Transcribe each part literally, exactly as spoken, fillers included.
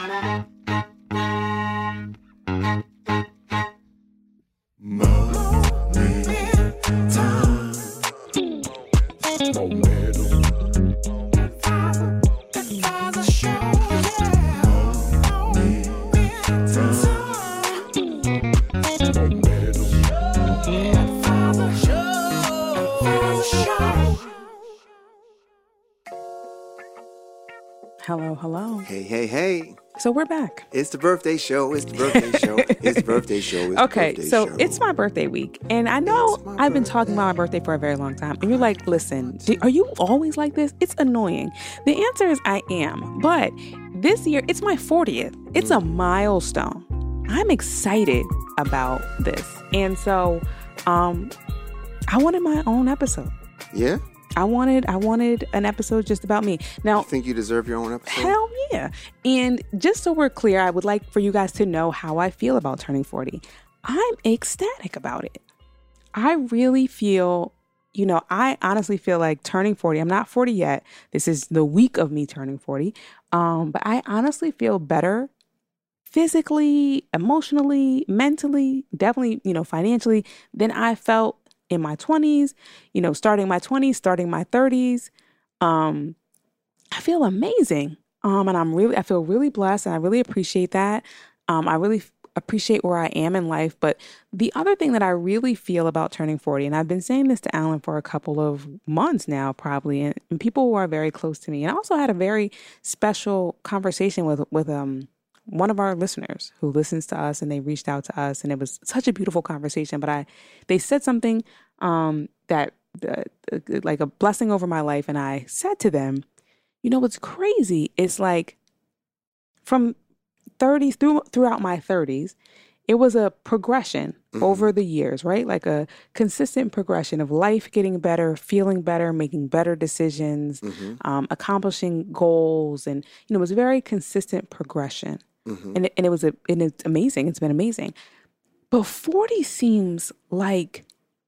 Hello, hello. Hey, hey, hey. So we're back. It's the birthday show. It's the birthday show. It's the birthday show. It's okay, the birthday so show. it's my birthday week. And I know I've been talking about my birthday for a very long time. And you're like, listen, do, are you always like this? It's annoying. The answer is I am. But this year, it's my fortieth. It's mm. a milestone. I'm excited about this. And so um, I wanted my own episode. Yeah? I wanted I wanted an episode just about me. Now, you think you deserve your own episode? Hell yeah. And just so we're clear, I would like for you guys to know how I feel about turning forty. I'm ecstatic about it. I really feel, you know, I honestly feel like turning forty, I'm not forty yet. This is the week of me turning forty. Um, but I honestly feel better physically, emotionally, mentally, definitely, you know, financially than I felt in my twenties, you know, starting my twenties, starting my thirties. Um, I feel amazing. Um, and I'm really, I feel really blessed and I really appreciate that. Um, I really f- appreciate where I am in life. But the other thing that I really feel about turning forty, and I've been saying this to Alan for a couple of months now, probably, and, and people who are very close to me. And I also had a very special conversation with, with, um, one of our listeners who listens to us, and they reached out to us, and it was such a beautiful conversation. But I, they said something um, that uh, like a blessing over my life. And I said to them, you know, what's crazy? It's like from thirties through throughout my thirties, it was a progression mm-hmm. over the years, right? Like a consistent progression of life getting better, feeling better, making better decisions, mm-hmm. um, accomplishing goals. And, you know, it was a very consistent progression. Mm-hmm. And, it, and it was a, and it's amazing. It's been amazing. But forty seems like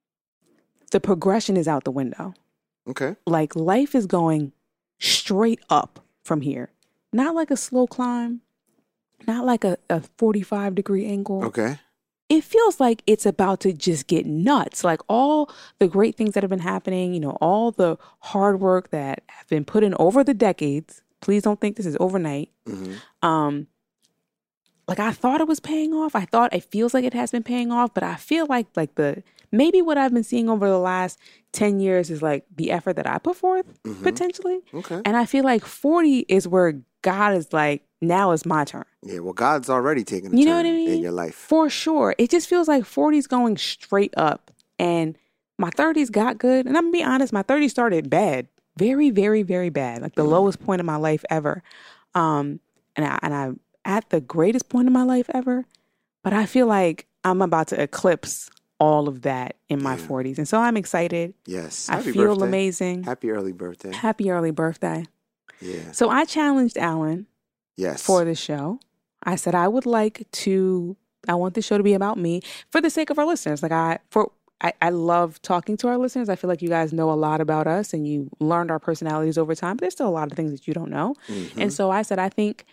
the progression is out the window. Okay. Like life is going straight up from here. Not like a slow climb. Not like a, a forty-five degree angle. Okay. It feels like it's about to just get nuts. Like all the great things that have been happening, you know, all the hard work that have been put in over the decades. Please don't think this is overnight. Mm-hmm. Um, like I thought it was paying off. I thought it feels like it has been paying off, but I feel like like the maybe what I've been seeing over the last ten years is like the effort that I put forth mm-hmm. potentially. Okay. And I feel like forty is where God is like, now is my turn. Yeah, well, God's already taken a you turn know what I mean? in your life. For sure. It just feels like forty is going straight up. And my thirties got good. And I'm going to be honest, my thirties started bad. Very, very, very bad. Like the mm. lowest point of my life ever. Um, and I, and I'm at the greatest point of my life ever. But I feel like I'm about to eclipse all of that in my yeah. forties. And so I'm excited. Yes. I Happy feel birthday. amazing. Happy early birthday. Happy early birthday. Yeah. So I challenged Alan yes. for the show. I said I would like to, I want the show to be about me for the sake of our listeners. Like I, for, I, I love talking to our listeners. I feel like you guys know a lot about us and you learned our personalities over time, but there's still a lot of things that you don't know. Mm-hmm. And so I said, I think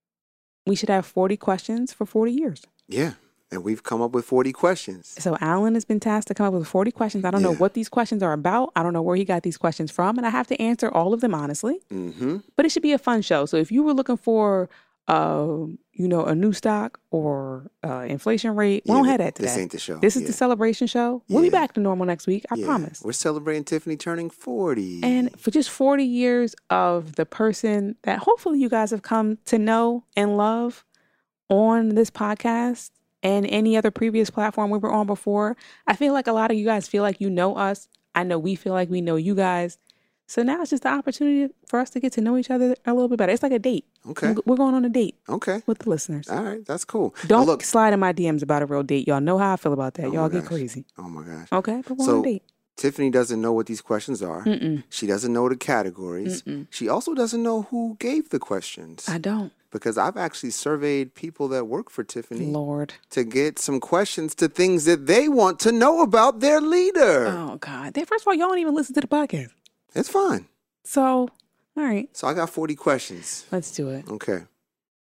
we should have forty questions for forty years. Yeah. And we've come up with forty questions. So Alan has been tasked to come up with forty questions. I don't yeah. know what these questions are about. I don't know where he got these questions from. And I have to answer all of them honestly. Mm-hmm. But it should be a fun show. So if you were looking for, uh, you know, a new stock or uh, inflation rate, we yeah, don't have that today. This ain't the show. This is yeah. the celebration show. We'll yeah. be back to normal next week. I yeah. promise. We're celebrating Tiffany turning forty. And for just forty years of the person that hopefully you guys have come to know and love on this podcast and any other previous platform we were on before. I feel like a lot of you guys feel like you know us. I know we feel like we know you guys. So now it's just the opportunity for us to get to know each other a little bit better. It's like a date. Okay. We're going on a date. Okay. With the listeners. All right. That's cool. Don't look, slide in my D Ms about a real date. Y'all know how I feel about that. Oh Y'all get crazy. Oh my gosh. Okay. But we're so, on a date. Tiffany doesn't know what these questions are. Mm-mm. She doesn't know the categories. Mm-mm. She also doesn't know who gave the questions. I don't. Because I've actually surveyed people that work for Tiffany. Lord. To get some questions to things that they want to know about their leader. Oh, God. They, first of all, y'all don't even listen to the podcast. It's fine. So, all right. So I got forty questions. Let's do it. Okay.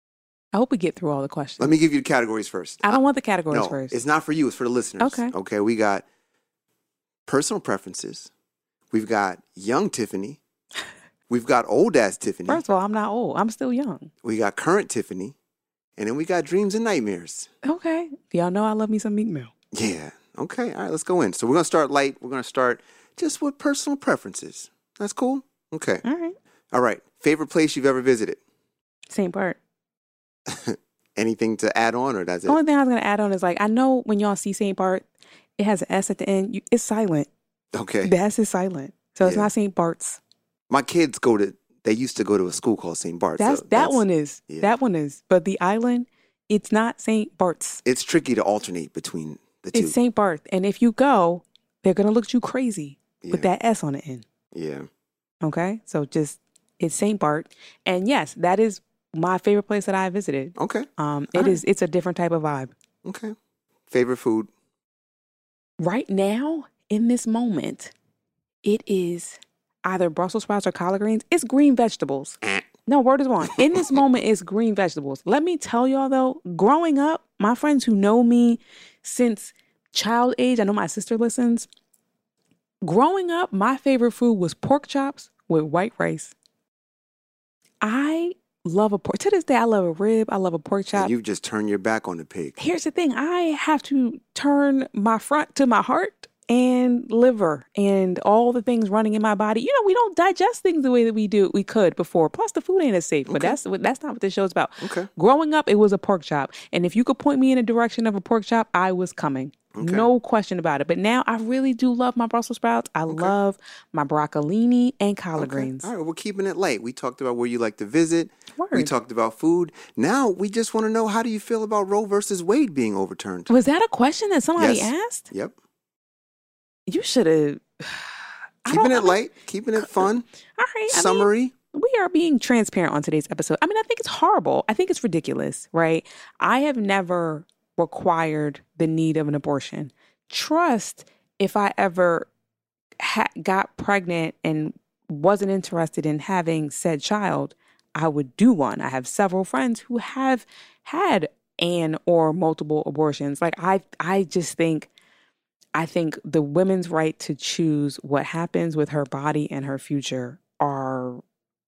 I hope we get through all the questions. Let me give you the categories first. I don't want the categories no, first. It's not for you. It's for the listeners. Okay. Okay. We got personal preferences. We've got young Tiffany. We've got old ass Tiffany. First of all, I'm not old. I'm still young. We got current Tiffany. And then we got dreams and nightmares. Okay. Y'all know I love me some Meek Mill. Yeah. Okay. All right. Let's go in. So we're going to start light. We're going to start just with personal preferences. That's cool? Okay. All right. All right. Favorite place you've ever visited? Saint Bart. Anything to add on, or that's it? The only thing I was going to add on is, like, I know when y'all see Saint Bart, it has an S at the end. You, it's silent. Okay. The S is silent. So it's Yeah. not Saint Bart's. My kids go to, they used to go to a school called Saint Bart. That's, so that that's- one is. yeah. That one is. But the island, it's not Saint Bart's. It's tricky to alternate between the two. It's Saint Bart. And if you go, they're going to look at you crazy with Yeah. that S on the end. Yeah. Okay? So just, it's Saint Bart. And yes, that is my favorite place that I visited. Okay. Um, All it right. is, it's a different type of vibe. Okay. Favorite food? Right now, in this moment, it is either Brussels sprouts or collard greens. It's green vegetables. No, word is one. In this moment, it's green vegetables. Let me tell y'all, though, growing up, my friends who know me since child age, I know my sister listens. Growing up, my favorite food was pork chops with white rice. I love a pork. To this day, I love a rib. I love a pork chop. And you've just turned your back on the pig. Here's the thing. I have to turn my front to my heart and liver and all the things running in my body. You know, we don't digest things the way that we do. We could before. Plus, the food ain't as safe. But Okay. that's what that's not what this show's about. Okay. Growing up, it was a pork chop. And if you could point me in a direction of a pork chop, I was coming. Okay. No question about it. But now I really do love my Brussels sprouts. I love my broccolini and collard Okay. greens. All right, we're keeping it light. We talked about where you like to visit. Word. We talked about food. Now we just want to know, how do you feel about Roe versus Wade being overturned? Was that a question that somebody Yes. asked? Yep. You should have. Keeping it light, keeping it fun. All right. I mean, Summary. we are being transparent on today's episode. I mean, I think it's horrible. I think it's ridiculous, right? I have never required the need of an abortion. Trust, if I ever ha- got pregnant and wasn't interested in having said child, I would do one. I have several friends who have had an or multiple abortions. Like I, I just think, I think the women's right to choose what happens with her body and her future are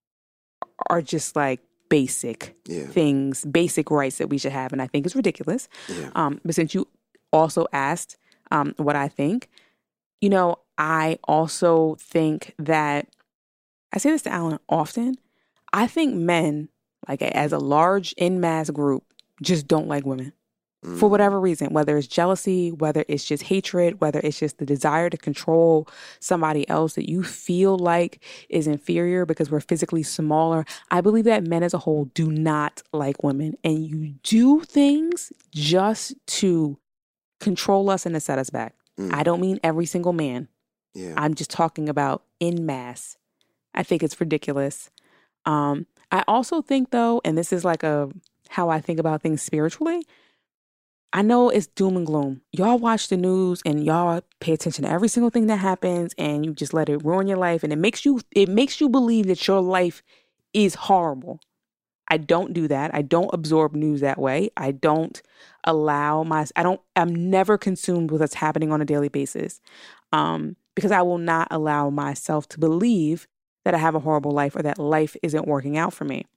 are just like basic Yeah. things, basic rights that we should have. And I think it's ridiculous. Yeah. Um, but since you also asked um, what I think, you know, I also think that, I say this to Alan often, I think men, like as a large en masse group, just don't like women. For whatever reason, whether it's jealousy, whether it's just hatred, whether it's just the desire to control somebody else that you feel like is inferior because we're physically smaller. I believe that men as a whole do not like women. And you do things just to control us and to set us back. Mm. I don't mean every single man. Yeah. I'm just talking about en masse. I think it's ridiculous. Um, I also think, though, and this is like a how I think about things spiritually, I know it's doom and gloom. Y'all watch the news and y'all pay attention to every single thing that happens and you just let it ruin your life. And it makes you, it makes you believe that your life is horrible. I don't do that. I don't absorb news that way. I don't allow my, I don't, I'm never consumed with what's happening on a daily basis. Um, because I will not allow myself to believe that I have a horrible life or that life isn't working out for me.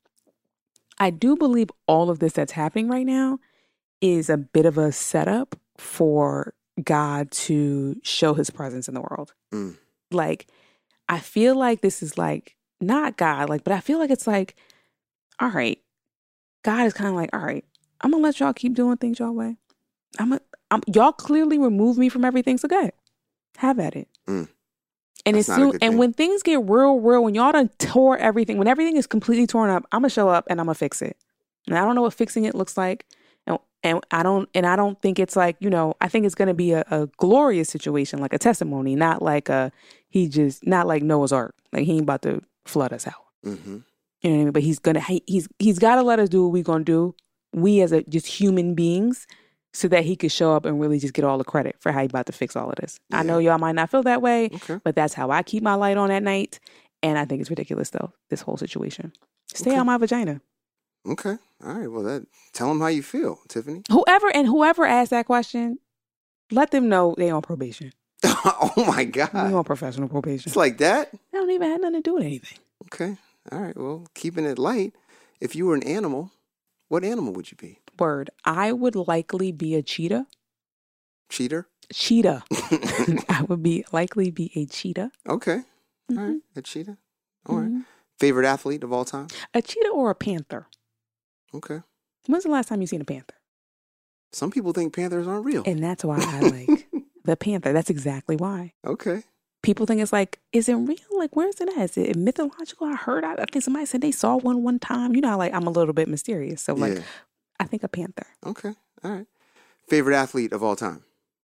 I do believe all of this that's happening right now is a bit of a setup for God to show his presence in the world. Mm. Like, I feel like this is like, not God, like, but I feel like it's like, all right, God is kind of like, all right, I'm going to let y'all keep doing things y'all way. I'm, a, I'm y'all clearly remove me from everything, so go ahead. Have at it. Mm. And That's as not a soon, good and thing. when things get real, real, when y'all done tore everything, when everything is completely torn up, I'm going to show up and I'm going to fix it. And I don't know what fixing it looks like. And, and I don't, and I don't think it's like, you know, I think it's going to be a, a glorious situation, like a testimony, not like a, he just, not like Noah's Ark. Like he ain't about to flood us out. Mm-hmm. You know what I mean? But he's going to, he, he's, he's got to let us do what we're going to do. We as a, just human beings, so that he could show up and really just get all the credit for how he about to fix all of this. Yeah. I know y'all might not feel that way, Okay. but that's how I keep my light on at night. And I think it's ridiculous though, this whole situation. Stay Okay. out my vagina. Okay. All right. Well, that tell them how you feel, Tiffany. Whoever and whoever asked that question, let them know they on probation. Oh my God. They on professional probation. It's like that? That don't even have nothing to do with anything. Okay. All right. Well, keeping it light. If you were an animal, what animal would you be? Word. I would likely be a cheetah. Cheater? Cheetah. I would be likely be a cheetah. Okay. Mm-hmm. All right. A cheetah. All mm-hmm. right. Favorite athlete of all time? A cheetah or a panther? Okay. When's the last time you seen a panther? Some people think panthers aren't real. And that's why I like the panther. That's exactly why. Okay. People think it's like, is it real? Like, where's it at? Is it mythological? I heard, I, I think somebody said they saw one one time. You know, like, I'm a little bit mysterious. So, like, Yeah. I think a panther. Okay. All right. Favorite athlete of all time?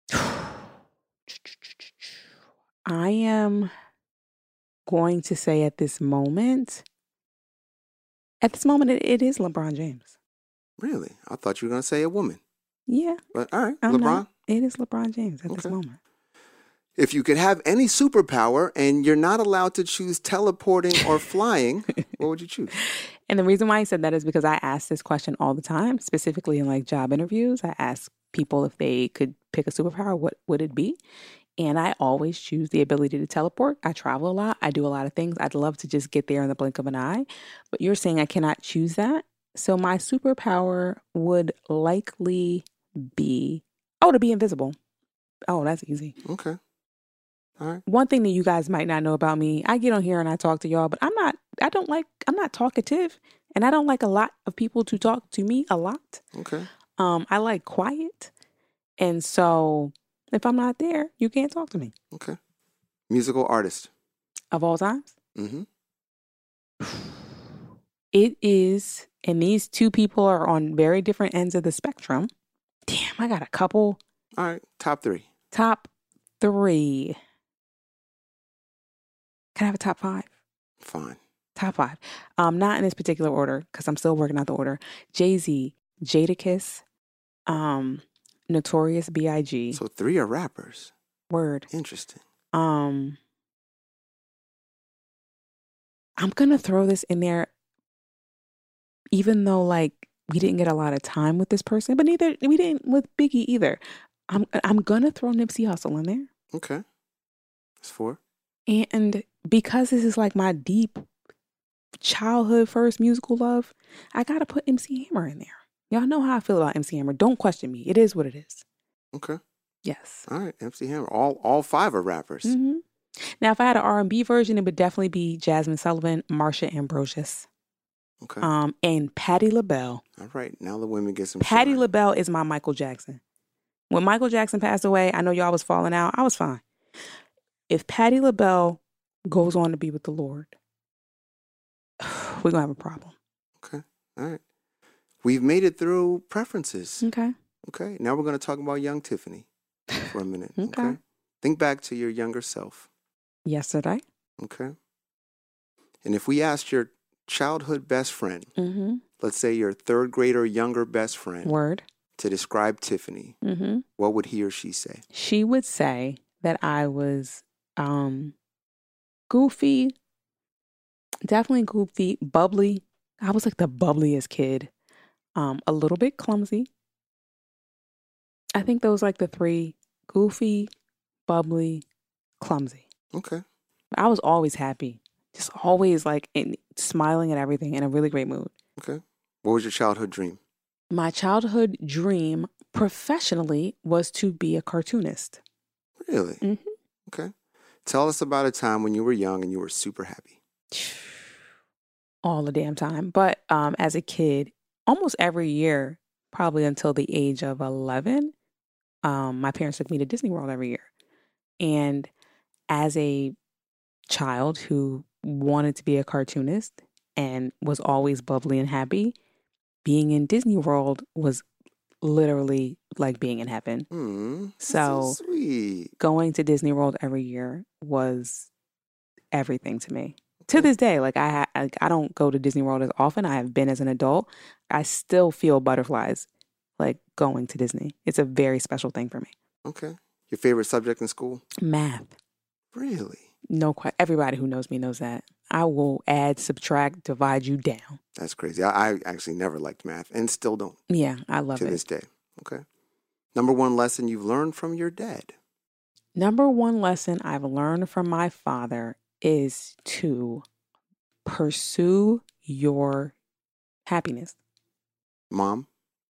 I am going to say at this moment, at this moment, it, it is LeBron James. Really? I thought you were going to say a woman. Yeah. But all right, I'm LeBron. Not, it is LeBron James at Okay. this moment. If you could have any superpower and you're not allowed to choose teleporting or flying, what would you choose? And the reason why I said that is because I ask this question all the time, specifically in like job interviews. I ask people if they could pick a superpower, what would it be? And I always choose the ability to teleport. I travel a lot. I do a lot of things. I'd love to just get there in the blink of an eye. But you're saying I cannot choose that. So my superpower would likely be, oh, to be invisible. Oh, that's easy. Okay. All right. One thing that you guys might not know about me, I get on here and I talk to y'all, but I'm not, I don't like, I'm not talkative. And I don't like a lot of people to talk to me a lot. Okay. Um, I like quiet. And so if I'm not there, you can't talk to me. Okay. Musical artist. Of all times? Mm-hmm. It is, and these two people are on very different ends of the spectrum. Damn, I got a couple. All right. Top three. Top three. Can I have a top five? Fine. Top five. Um, not in this particular order because I'm still working out the order. Jay-Z, Jadakiss, um, Notorious B I G So three are rappers. Word. Interesting. Um, I'm gonna throw this in there, even though like we didn't get a lot of time with this person, but neither we didn't with Biggie either. I'm I'm gonna throw Nipsey Hussle in there. Okay. That's four. And because this is like my deep childhood first musical love, I gotta put M C Hammer in there. Y'all know how I feel about M C Hammer. Don't question me. It is what it is. Okay. Yes. All right. M C Hammer. All all five are rappers. Mm-hmm. Now, if I had an R and B version, it would definitely be Jasmine Sullivan, Marsha Ambrosius, Okay. um, and Patti LaBelle. All right. Now the women get some Patti shine. LaBelle is my Michael Jackson. When Michael Jackson passed away, I know y'all was falling out. I was fine. If Patti LaBelle goes on to be with the Lord, we're going to have a problem. Okay. All right. We've made it through preferences. Okay. Okay. Now we're going to talk about young Tiffany for a minute. Okay. Okay. Think back to your younger self. Yesterday. Okay. And if we asked your childhood best friend, Mm-hmm. let's say your third grader younger best friend, Word. to describe Tiffany, Mm-hmm. what would he or she say? She would say that I was um, goofy, definitely goofy, bubbly. I was like the bubbliest kid. Um, a little bit clumsy. I think those like the three: goofy, bubbly, clumsy. Okay. I was always happy, just always like in, smiling at everything, in a really great mood. Okay. What was your childhood dream? My childhood dream professionally was to be a cartoonist. Really? Mm-hmm. Okay. Tell us about a time when you were young and you were super happy. All the damn time. But um, as a kid, almost every year, probably until the age of eleven, um, my parents took me to Disney World every year. And as a child who wanted to be a cartoonist and was always bubbly and happy, being in Disney World was literally like being in heaven. Hmm. So, so sweet. Going to Disney World every year was everything to me. To this day, like I, ha- like I don't go to Disney World as often. I have been as an adult. I still feel butterflies like going to Disney. It's a very special thing for me. Okay. Your favorite subject in school? Math. Really? No, quite. Everybody who knows me knows that. I will add, subtract, divide you down. That's crazy. I, I actually never liked math and still don't. Yeah, I love to it. this day. Okay. Number one lesson you've learned from your dad. Number one lesson I've learned from my father is to pursue your happiness. Mom?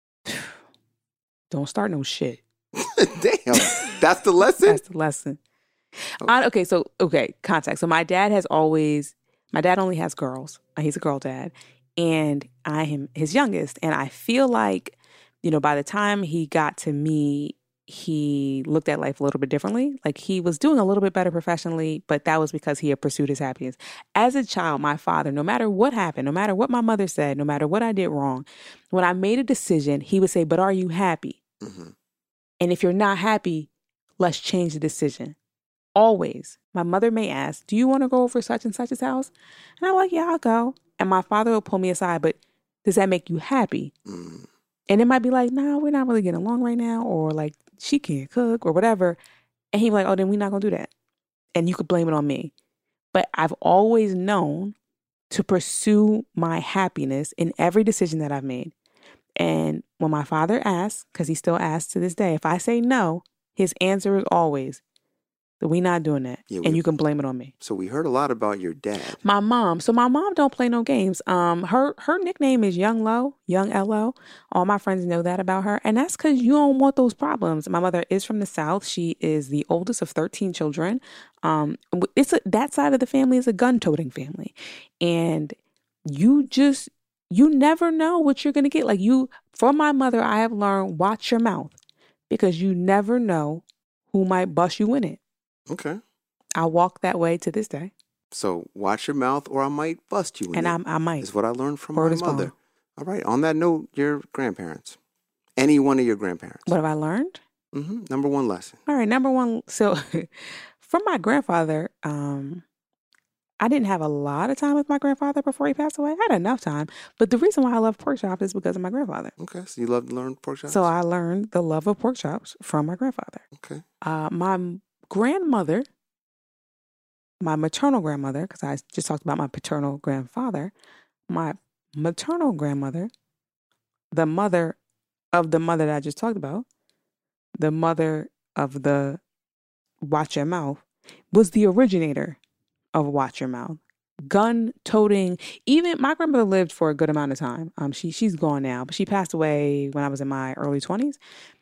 Don't start no shit. Damn. That's the lesson? That's the lesson. Oh. I, okay, so, okay, context. So my dad has always, my dad only has girls. He's a girl dad. And I am his youngest. And I feel like, you know, by the time he got to me, he looked at life a little bit differently. Like he was doing a little bit better professionally, but that was because he had pursued his happiness. As a child, my father, no matter what happened, no matter what my mother said, no matter what I did wrong, when I made a decision, he would say, but are you happy? Mm-hmm. And if you're not happy, let's change the decision. Always. My mother may ask, do you want to go over such and such's house? And I'm like, yeah, I'll go. And my father will pull me aside, but does that make you happy? Mm. And it might be like, no, we're not really getting along right now. Or like, she can't cook or whatever. And he'd be like, oh, then we're not going to do that. And you could blame it on me. But I've always known to pursue my happiness in every decision that I've made. And when my father asks, because he still asks to this day, if I say no, his answer is always, that we not doing that. Yeah, and we, you can blame it on me. So we heard a lot about your dad. My mom. So my mom don't play no games. Um, her her nickname is Young Lo, Young L O. All my friends know that about her. And that's because you don't want those problems. My mother is from the South. She is the oldest of thirteen children. Um, it's a, that side of the family is a gun-toting family. And you just, you never know what you're going to get. Like you, from my mother, I have learned, watch your mouth. Because you never know who might bust you in it. Okay. I walk that way to this day. So watch your mouth or I might bust you in and it. And I, I might. Is what I learned from Word my is mother. bond. All right. On that note, your grandparents. Any one of your grandparents. What have I learned? Mm-hmm. Number one lesson. All right. Number one. So from my grandfather, um, I didn't have a lot of time with my grandfather before he passed away. I had enough time. But the reason why I love pork chops is because of my grandfather. Okay. So you love to learn pork chops? So I learned the love of pork chops from my grandfather. Okay. Uh, my grandmother, my maternal grandmother, because I just talked about my paternal grandfather, my maternal grandmother, the mother of the mother that I just talked about, the mother of the Watch Your Mouth, was the originator of Watch Your Mouth. Gun-toting, even my grandmother lived for a good amount of time. Um, she she's gone now, but she passed away when I was in my early twenties.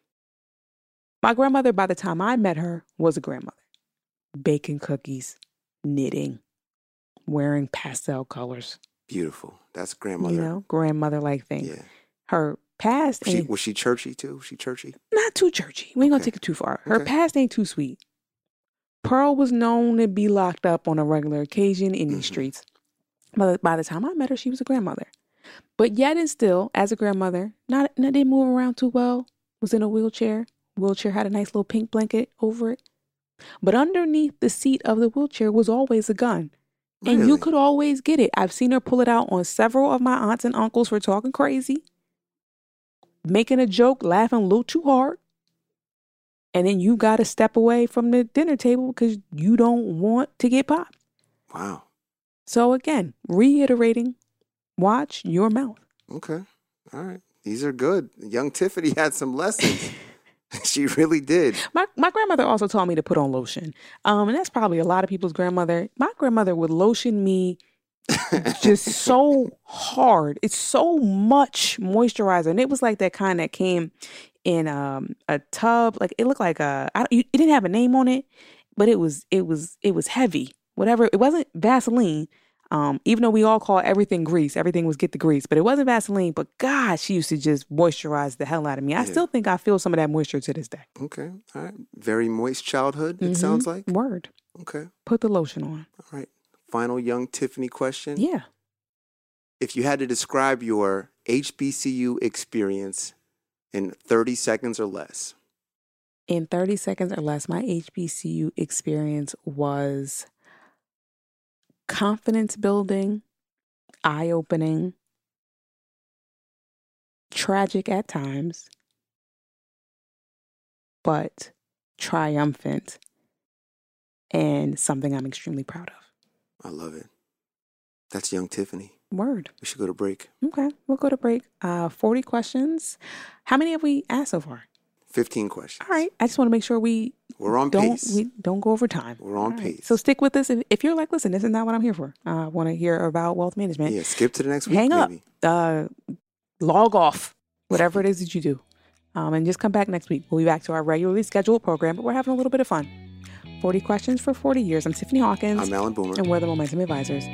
My grandmother, by the time I met her, was a grandmother. Baking cookies, knitting, wearing pastel colors. Beautiful. That's grandmother. You know, grandmother-like thing. Yeah. Her past Was she, ain't... was she churchy too? Was she churchy? Not too churchy. We ain't okay. gonna take it too far. Her okay. past ain't too sweet. Pearl was known to be locked up on a regular occasion in mm-hmm. these streets. But by the time I met her, she was a grandmother. But yet and still, as a grandmother, not, not didn't move around too well, was in a wheelchair. Wheelchair had a nice little pink blanket over it. But underneath the seat of the wheelchair was always a gun. Really? And you could always get it. I've seen her pull it out on several of my aunts and uncles for talking crazy, making a joke, laughing a little too hard. And then you got to step away from the dinner table because you don't want to get popped. Wow. So again, reiterating, watch your mouth. Okay. All right. These are good. Young Tiffany had some lessons. She really did. My my grandmother also taught me to put on lotion. Um, and that's probably a lot of people's grandmother. My grandmother would lotion me just so hard. It's so much moisturizer. And it was like that kind that came in um, a tub. Like it looked like a, I, it didn't have a name on it, but it was, it was, it was heavy. Whatever. It wasn't Vaseline. Um, even though we all call everything grease, everything was get the grease, but it wasn't Vaseline. But God, she used to just moisturize the hell out of me. I yeah. still think I feel some of that moisture to this day. Okay. All right. Very moist childhood, it mm-hmm. sounds like. Word. Okay. Put the lotion on. All right. Final Young Tiffany question. Yeah. If you had to describe your H B C U experience in thirty seconds or less. In thirty seconds or less, my H B C U experience was confidence building, eye-opening, tragic at times, but triumphant, and something I'm extremely proud of. I love it. That's young Tiffany. Word. We should go to break. Okay, we'll go to break. Uh, forty questions. How many have we asked so far? fifteen questions. All right. I just want to make sure we We're on don't pace. we don't go over time. We're on All pace. Right. So stick with us. If, if you're like, listen, this is not what I'm here for. Uh, I want to hear about wealth management. Yeah, skip to the next week. Hang up. Maybe. Uh, log off. Whatever it is that you do. Um, and just come back next week. We'll be back to our regularly scheduled program, but we're having a little bit of fun. forty questions for forty years. I'm Tiffany Hawkins. I'm Alan Boomer. And we're the Momentum Advisors.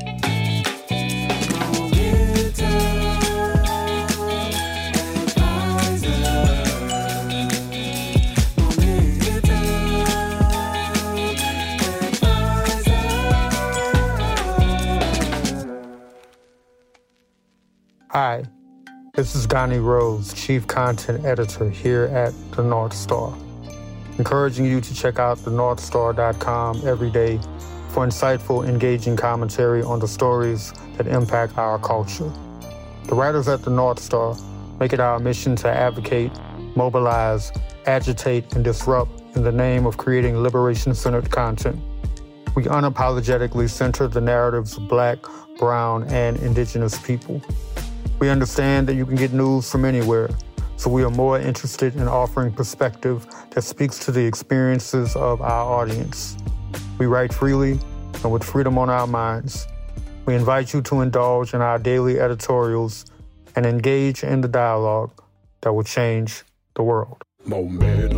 Hi, this is Donnie Rose, Chief Content Editor here at The North Star. Encouraging you to check out the north star dot com every day for insightful, engaging commentary on the stories that impact our culture. The writers at The North Star make it our mission to advocate, mobilize, agitate, and disrupt in the name of creating liberation-centered content. We unapologetically center the narratives of Black, Brown, and Indigenous people. We understand that you can get news from anywhere, so we are more interested in offering perspective that speaks to the experiences of our audience. We write freely and with freedom on our minds. We invite you to indulge in our daily editorials and engage in the dialogue that will change the world. Momentum.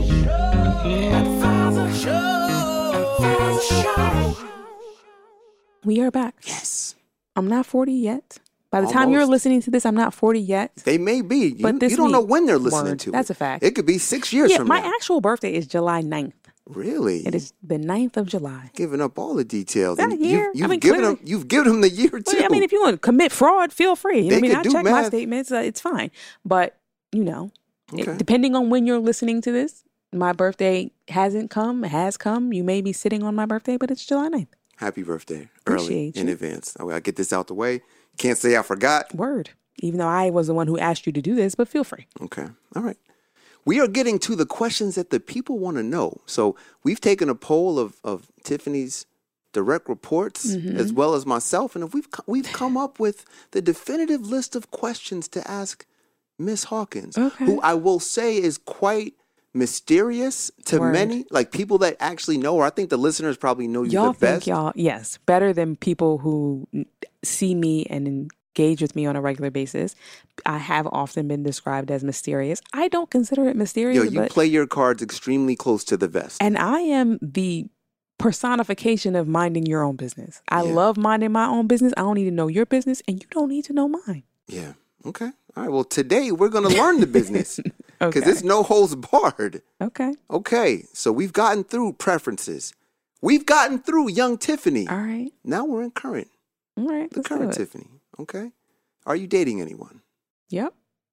We are back. Yes. I'm not forty yet. By the time you're Almost. listening to this, I'm not forty yet. They may be. You, But this you don't know week- when they're listening Word. to it. That's a fact. It could be six years Yeah, from my now. actual birthday is July ninth. Really? It is the ninth of July. Giving up all the details. That And year? You've, you've I mean, given clearly- them. You've given them the year too. Well, I mean, if you want to commit fraud, feel free. You know They what I mean, could I do check my math. statements. Uh, it's fine. But, you know, it- Okay. depending on when you're listening to this, my birthday hasn't come, has come. You may be sitting on my birthday, but it's July ninth. Happy birthday early Appreciate in you. advance. I get this out the way. Can't say I forgot. Word. Even though I was the one who asked you to do this, but feel free. Okay. All right. We are getting to the questions that the people want to know. So we've taken a poll of, of Tiffany's direct reports Mm-hmm. as well as myself, and we've co- we've come up with the definitive list of questions to ask Miss Hawkins, Okay. who I will say is quite mysterious to Word. many, like people that actually know her. I think the listeners probably know you Y'all the think best. y'all, yes, better than people who n- see me and engage with me on a regular basis. I have often been described as mysterious. I don't consider it mysterious, Yo, you but play your cards extremely close to the vest. and I am the personification of minding your own business. I Yeah. love minding my own business. I don't need to know your business, and you don't need to know mine. Yeah. Okay. All right. Well, today we're going to learn the business because Okay. it's no holds barred. Okay. Okay. So we've gotten through preferences. We've gotten through young Tiffany. All right. Now we're in current, All right. the Let's do current it. Tiffany. Okay. Are you dating anyone? Yep.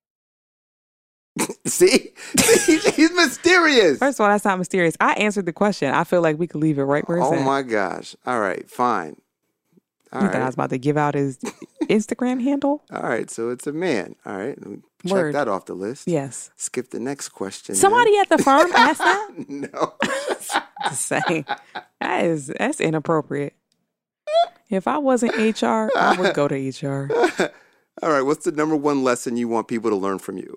See? See? He's mysterious. First of all, that's not mysterious. I answered the question. I feel like we could leave it right where it's Oh at. my gosh. All right. Fine. All You thought I right. was about to give out his Instagram handle? All right. So it's a man. All right. Check Word. that off the list. Yes. Skip the next question. Somebody at the firm asked that? then. No. Just saying. That is, that's inappropriate. If I wasn't H R, I would go to H R. All right. What's the number one lesson you want people to learn from you?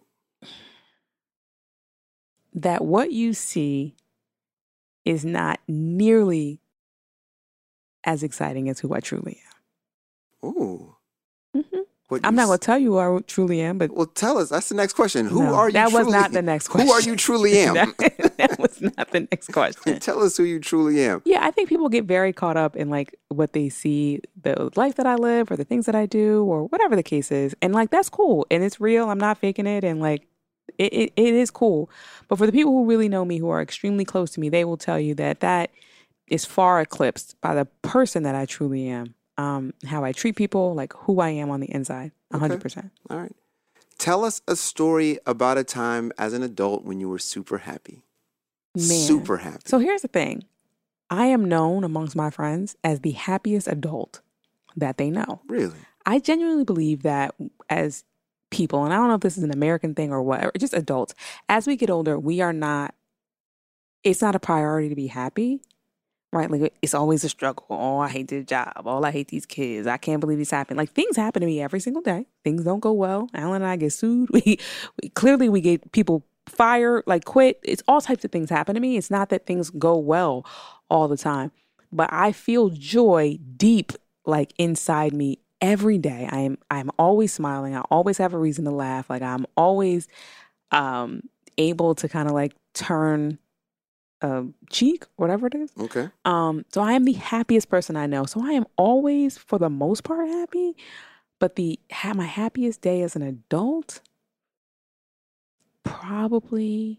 That what you see is not nearly as exciting as who I truly Ooh. am. hmm What I'm you not s- going to tell you who I truly am, but Well, tell us. That's the next question. Who No, are you? that was truly, not the next Who are question. you truly am? that, that was not the next question. Tell us who you truly am. Yeah, I think people get very caught up in like what they see, the life that I live or the things that I do or whatever the case is. And like, that's cool. And it's real. I'm not faking it. And like, it, it, it is cool. But for the people who really know me, who are extremely close to me, they will tell you that that is far eclipsed by the person that I truly am. Um, how I treat people, like who I am on the inside, one hundred percent. All right. Tell us a story about a time as an adult when you were super happy. Man. Super happy. So here's the thing. I am known amongst my friends as the happiest adult that they know. Really? I genuinely believe that as people, and I don't know if this is an American thing or whatever, just adults, as we get older, we are not, it's not a priority to be happy. right? Like it's always a struggle. Oh, I hate this job. Oh, I hate these kids. I can't believe this happened. Like things happen to me every single day. Things don't go well. Alan and I get sued. We, we clearly we get people fired, like quit. It's all types of things happen to me. It's not that things go well all the time, but I feel joy deep, like inside me every day. I am I'm always smiling. I always have a reason to laugh. Like I'm always um, able to kind of like turn a cheek, whatever it is. Okay. Um, so I am the happiest person I know. So I am always, for the most part, happy. But the ha- my happiest day as an adult, probably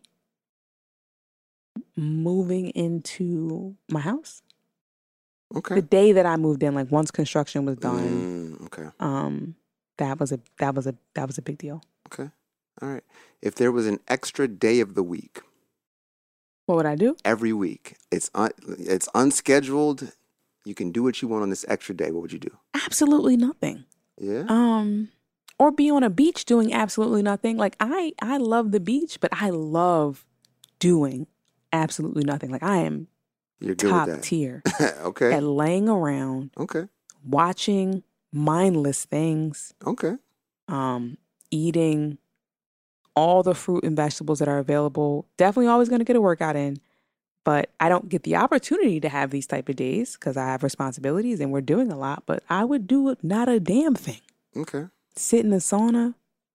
moving into my house. Okay. The day that I moved in, like once construction was done, Mm, okay. um, that was a that was a that was a big deal. Okay. All right. If there was an extra day of the week, What would I do? every week, it's un- it's unscheduled. You can do what you want on this extra day. What would you do? Absolutely nothing. Yeah. Um, or be on a beach doing absolutely nothing. Like I, I love the beach, but I love doing absolutely nothing. Like I am You're good top with that. tier Okay. at laying around, Okay. watching mindless things, Okay. um, eating all the fruit and vegetables that are available. Definitely always going to get a workout in, but I don't get the opportunity to have these type of days because I have responsibilities and we're doing a lot, but I would do it, not a damn thing. Okay. Sit in the sauna.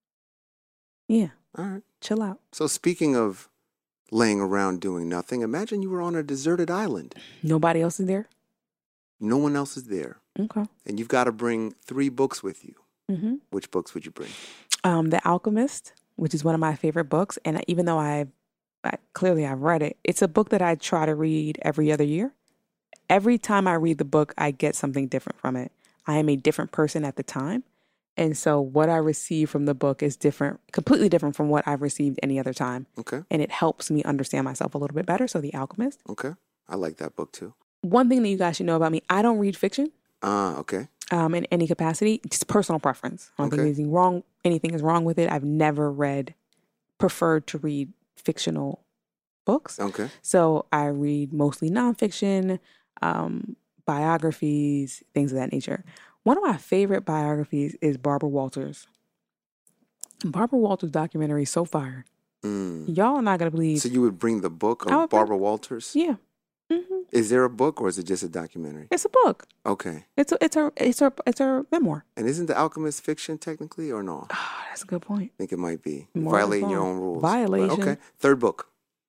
Yeah. All right. Chill out. So speaking of laying around doing nothing, imagine you were on a deserted island. Nobody else is there? No one else is there. Okay. And you've got to bring three books with you. Mm-hmm. Which books would you bring? Um, The Alchemist, which is one of my favorite books. And even though I, I clearly I've read it, it's a book that I try to read every other year. Every time I read the book, I get something different from it. I am a different person at the time. And so what I receive from the book is different, completely different from what I've received any other time. Okay. And it helps me understand myself a little bit better. So The Alchemist. Okay. I like that book too. One thing that you guys should know about me, I don't read fiction. Ah, okay. Um, in any capacity, just personal preference. I don't Okay. think anything wrong. Anything is wrong with it. I've never read, preferred to read fictional books. Okay. So I read mostly nonfiction, um, biographies, things of that nature. One of my favorite biographies is Barbara Walters. Barbara Walters' documentary is so fire. Mm. Y'all are not gonna believe. So you would bring the book I would of bring- Barbara Walters? Yeah, hmm Is there a book or is it just a documentary? it's a book. Okay. It's a, it's a, it's a, it's a memoir. And isn't The Alchemist fiction technically or no? I Oh, that's a good point. think it might be. More than Violating your fun. own rules. But Violation. okay. Third book.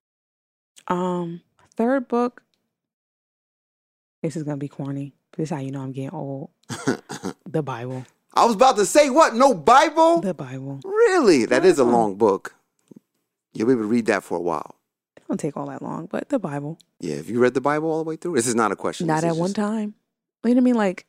Um, third book. This is gonna be corny. This is how you know I'm getting old. The Bible. I was about to say what? No Bible? The Bible. Really? That is a Yeah. long book. You'll be able to read that for a while. It don't take all that long, but the Bible. Yeah. Have you read the Bible all the way through? This is not a question. Not This at is one just- time. You know what I mean? Like,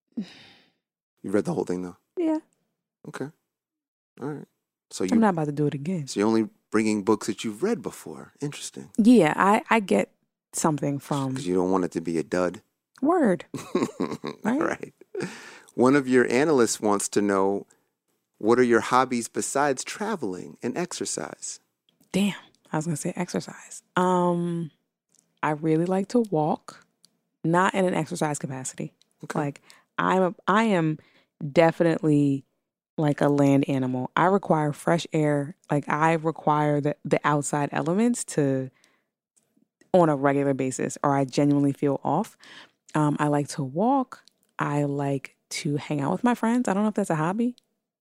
You read the whole thing though? yeah, Okay. All right. So you I'm not about to do it again. so you're only bringing books that you've read before. Interesting. Yeah, I, I get something from Because you don't want it to be a dud. word. All right. One of your analysts wants to know, what are your hobbies besides traveling and exercise? Damn, I was gonna say exercise. Um, I really like to walk, not in an exercise capacity. Okay. Like I'm, a, I am definitely like a land animal. I require fresh air. Like I require the the outside elements to on a regular basis, or I genuinely feel off. Um, I like to walk. I like to hang out with my friends. I don't know if that's a hobby.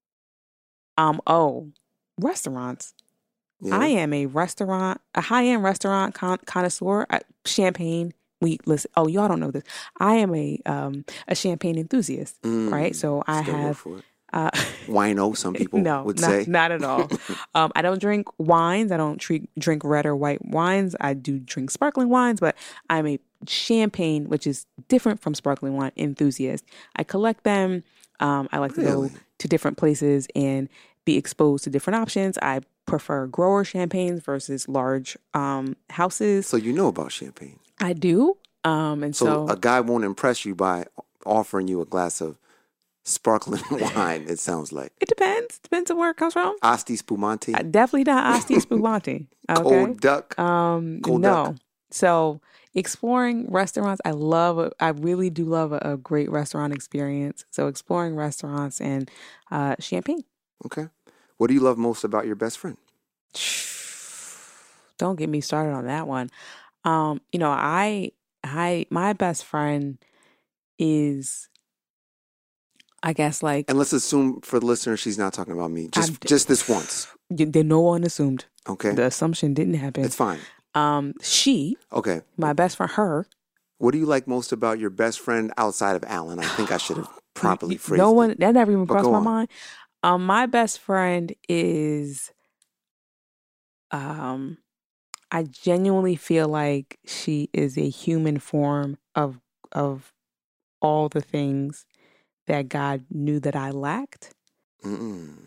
Um. Oh, restaurants. Yeah. I am a restaurant, a high-end restaurant con- connoisseur. Uh, champagne. We listen. Oh, y'all don't know this. I am a um a champagne enthusiast, Mm, right? So I still go have for it. uh, Wino, some people no, would not, say. not at all. um, I don't drink wines. I don't treat, drink red or white wines. I do drink sparkling wines, but I'm a champagne, which is different from sparkling wine enthusiast. I collect them. Um, I like to Really? go to different places and be exposed to different options. I prefer grower champagnes versus large um, houses. So you know about champagne. I do. Um, and So, so, a guy won't impress you by offering you a glass of sparkling wine, it sounds like. it depends. Depends on where it comes from. Asti Spumante, I definitely not Asti Spumante. Okay. Cold Duck. Um, Cold no. duck. So exploring restaurants, I love, I really do love a, a great restaurant experience. So exploring restaurants and uh, Champagne. Okay. What do you love most about your best friend? Don't get me started on that one. Um, you know, I, I, my best friend is, I guess, like, And let's assume for the listener, she's not talking about me. Just, I'm- just this once. then no one assumed. Okay. The assumption didn't happen. It's fine. Um, she, Okay. my best friend, her. What do you like most about your best friend outside of Alan? I think I should have properly phrased No one, it. that never even But crossed go my on. mind. Um, my best friend is, um, I genuinely feel like she is a human form of of all the things that God knew that I lacked Mm-mm.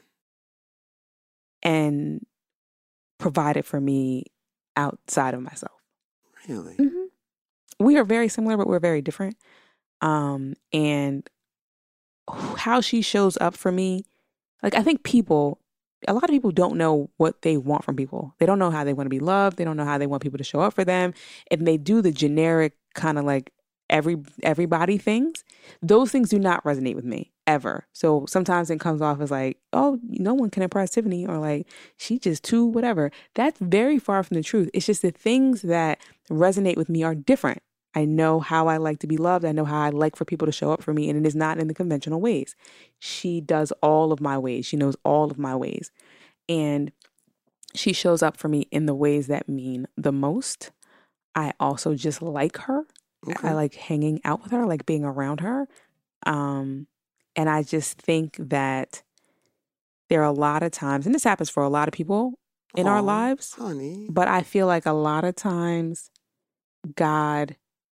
and provided for me outside of myself. Really? Mm-hmm. We are very similar, but we're very different. Um, and how she shows up for me, like, I think people, a lot of people don't know what they want from people. They don't know how they want to be loved. They don't know how they want people to show up for them. And they do the generic kind of like every everybody things. Those things do not resonate with me ever. So sometimes it comes off as like, oh, no one can impress Tiffany, or like, she just too whatever. That's very far from the truth. It's just the things that resonate with me are different. I know how I like to be loved. I know how I like for people to show up for me, and it is not in the conventional ways. She does all of my ways. She knows all of my ways. And she shows up for me in the ways that mean the most. I also just like her. Okay. I like hanging out with her, I like being around her. Um, and I just think that there are a lot of times, and this happens for a lot of people in our Aw, lives, honey. but I feel like a lot of times God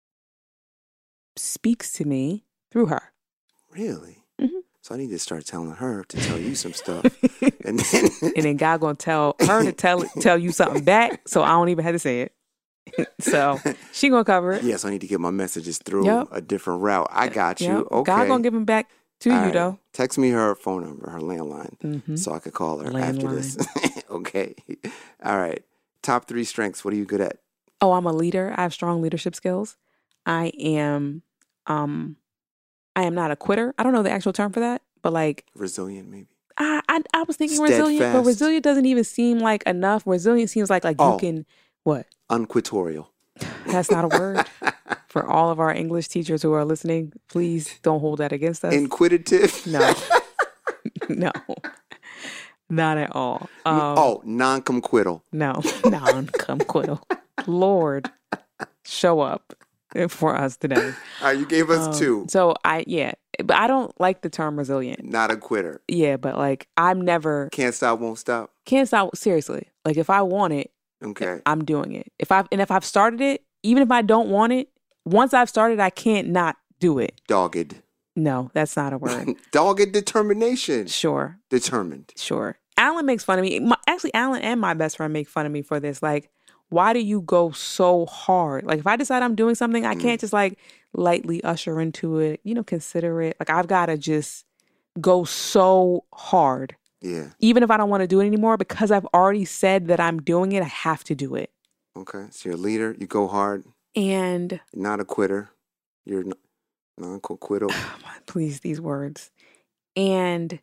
speaks to me through her. Really? Mhm. So I need to start telling her to tell you some stuff. And then, And then God gonna tell her to tell tell you something back, so I don't even have to say it. So she gonna cover it. yes, I need to get my messages through Yep. a different route. I got you. Yep. Okay. God gonna give them back to All you right. though. Text me her phone number, her landline, Mhm. so I could call her after this. Okay. All right. Top three strengths. What are you good at? Oh, I'm a leader. I have strong leadership skills. I am, um, I am not a quitter. I don't know the actual term for that, but like, Resilient, maybe. I, I, I was thinking resilient, but Steadfast. resilient doesn't even seem like enough. Resilient seems like like Oh. you can what? Unquitorial. That's not a word. For all of our English teachers who are listening, please don't hold that against us. Inquisitive. No, no, not at all. Um, oh, non-comquittal. no, non-comquittal. Lord, show up for us today. All right, you gave us Um, two. So I, yeah, but I don't like the term resilient. Not a quitter. Yeah, but like I'm never Can't stop, won't stop. can't stop. Seriously, like if I want it, Okay. I'm doing it. If I and if I've started it, even if I don't want it, once I've started, I can't not do it. Dogged. No, that's not a word. Dogged determination. Sure, Determined. sure. Alan makes fun of me. My, actually, Alan and my best friend make fun of me for this. Like, why do you go so hard? Like, if I decide I'm doing something, I can't just like lightly usher into it, you know, consider it. Like, I've got to just go so hard. Yeah. Even if I don't want to do it anymore, because I've already said that I'm doing it, I have to do it. Okay. So you're a leader. You go hard. And You're not a quitter. You're n- non-comquittal. please, these words. And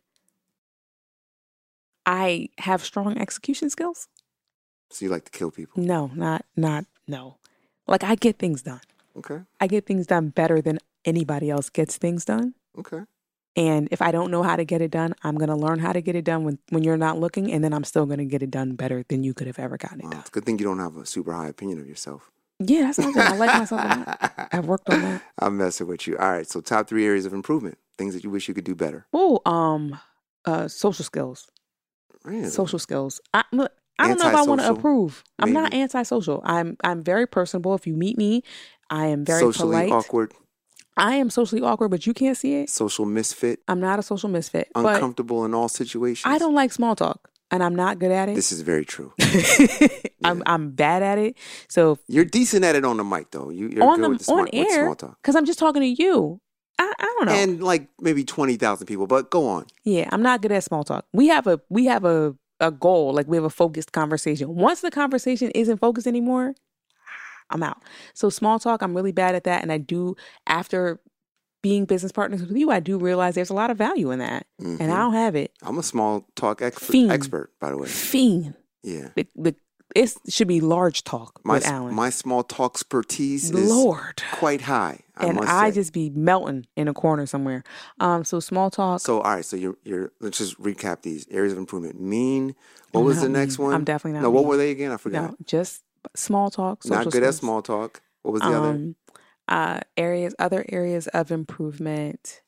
I have strong execution skills. So you like to kill people. No, not, not, no. Like, I get things done. Okay. I get things done better than anybody else gets things done. Okay. And if I don't know how to get it done, I'm going to learn how to get it done when, when you're not looking. And then I'm still going to get it done better than you could have ever gotten it Wow, done. it's a good thing you don't have a super high opinion of yourself. Yeah, that's not good. I like myself a lot. I've worked on that. I'm messing with you. All right. So top three areas of improvement. Things that you wish you could do better. Oh, um, uh, social skills. Really? Social skills. I, look, I don't know if I want to Antisocial, approve. I'm not maybe? antisocial. I'm I'm very personable. If you meet me, I am very Socially polite. awkward. I am socially awkward, but you can't see it. Social misfit. I'm not a social misfit. But Uncomfortable in all situations. I don't like small talk, and I'm not good at it. This is very true. I'm I'm bad at it. So You're decent at it on the mic, though. You, you're on good the with the smart, on with air, small talk. because I'm just talking to you. I, I don't know. And like maybe twenty thousand people, but go on. Yeah, I'm not good at small talk. We have a we have a a goal, like we have a focused conversation. Once the conversation isn't focused anymore, I'm out. So small talk, I'm really bad at that. And I do, after being business partners with you, I do realize there's a lot of value in that. Mm-hmm. And I don't have it. I'm a small talk expert, Fiend. expert by the way. Fiend. Yeah. The, the, it should be large talk my, with Alan. My small talk expertise Lord. is quite high. I and must I say. just be melting in a corner somewhere. Um, so small talk. So all right. So you're you're. Let's just recap these areas of improvement. Mean. What I'm was not the next mean. one? I'm definitely not. No. mean. What were they again? I forgot. No, just small talk. Not good skills. at small talk. What was the um, other? Uh, areas. Other areas of improvement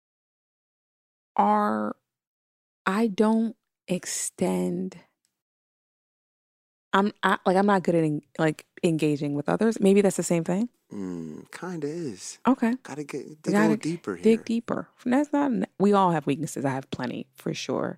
are I don't extend. I'm I, like I'm not good at en, like engaging with others. Maybe that's the same thing. Mm, kind of is. Okay. Gotta get dig Gotta a little deeper here. Dig deeper. That's not. We all have weaknesses. I have plenty for sure.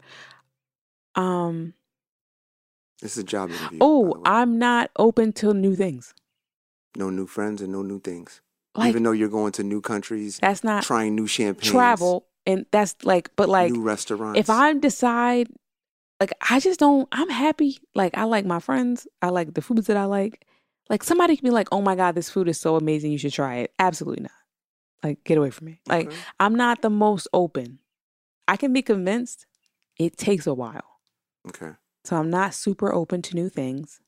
Um. This is a job interview. Oh, I'm not open to new things. No new friends and no new things. Like, even though you're going to new countries, that's not trying new champagne, travel, and that's like, but like new restaurants. If I decide. Like, I just don't, I'm happy. Like, I like my friends. I like the foods that I like. Like, somebody can be like, oh my God, this food is so amazing. You should try it. Absolutely not. Like, get away from me. Like, okay. I'm not the most open. I can be convinced. It takes a while. Okay. So I'm not super open to new things.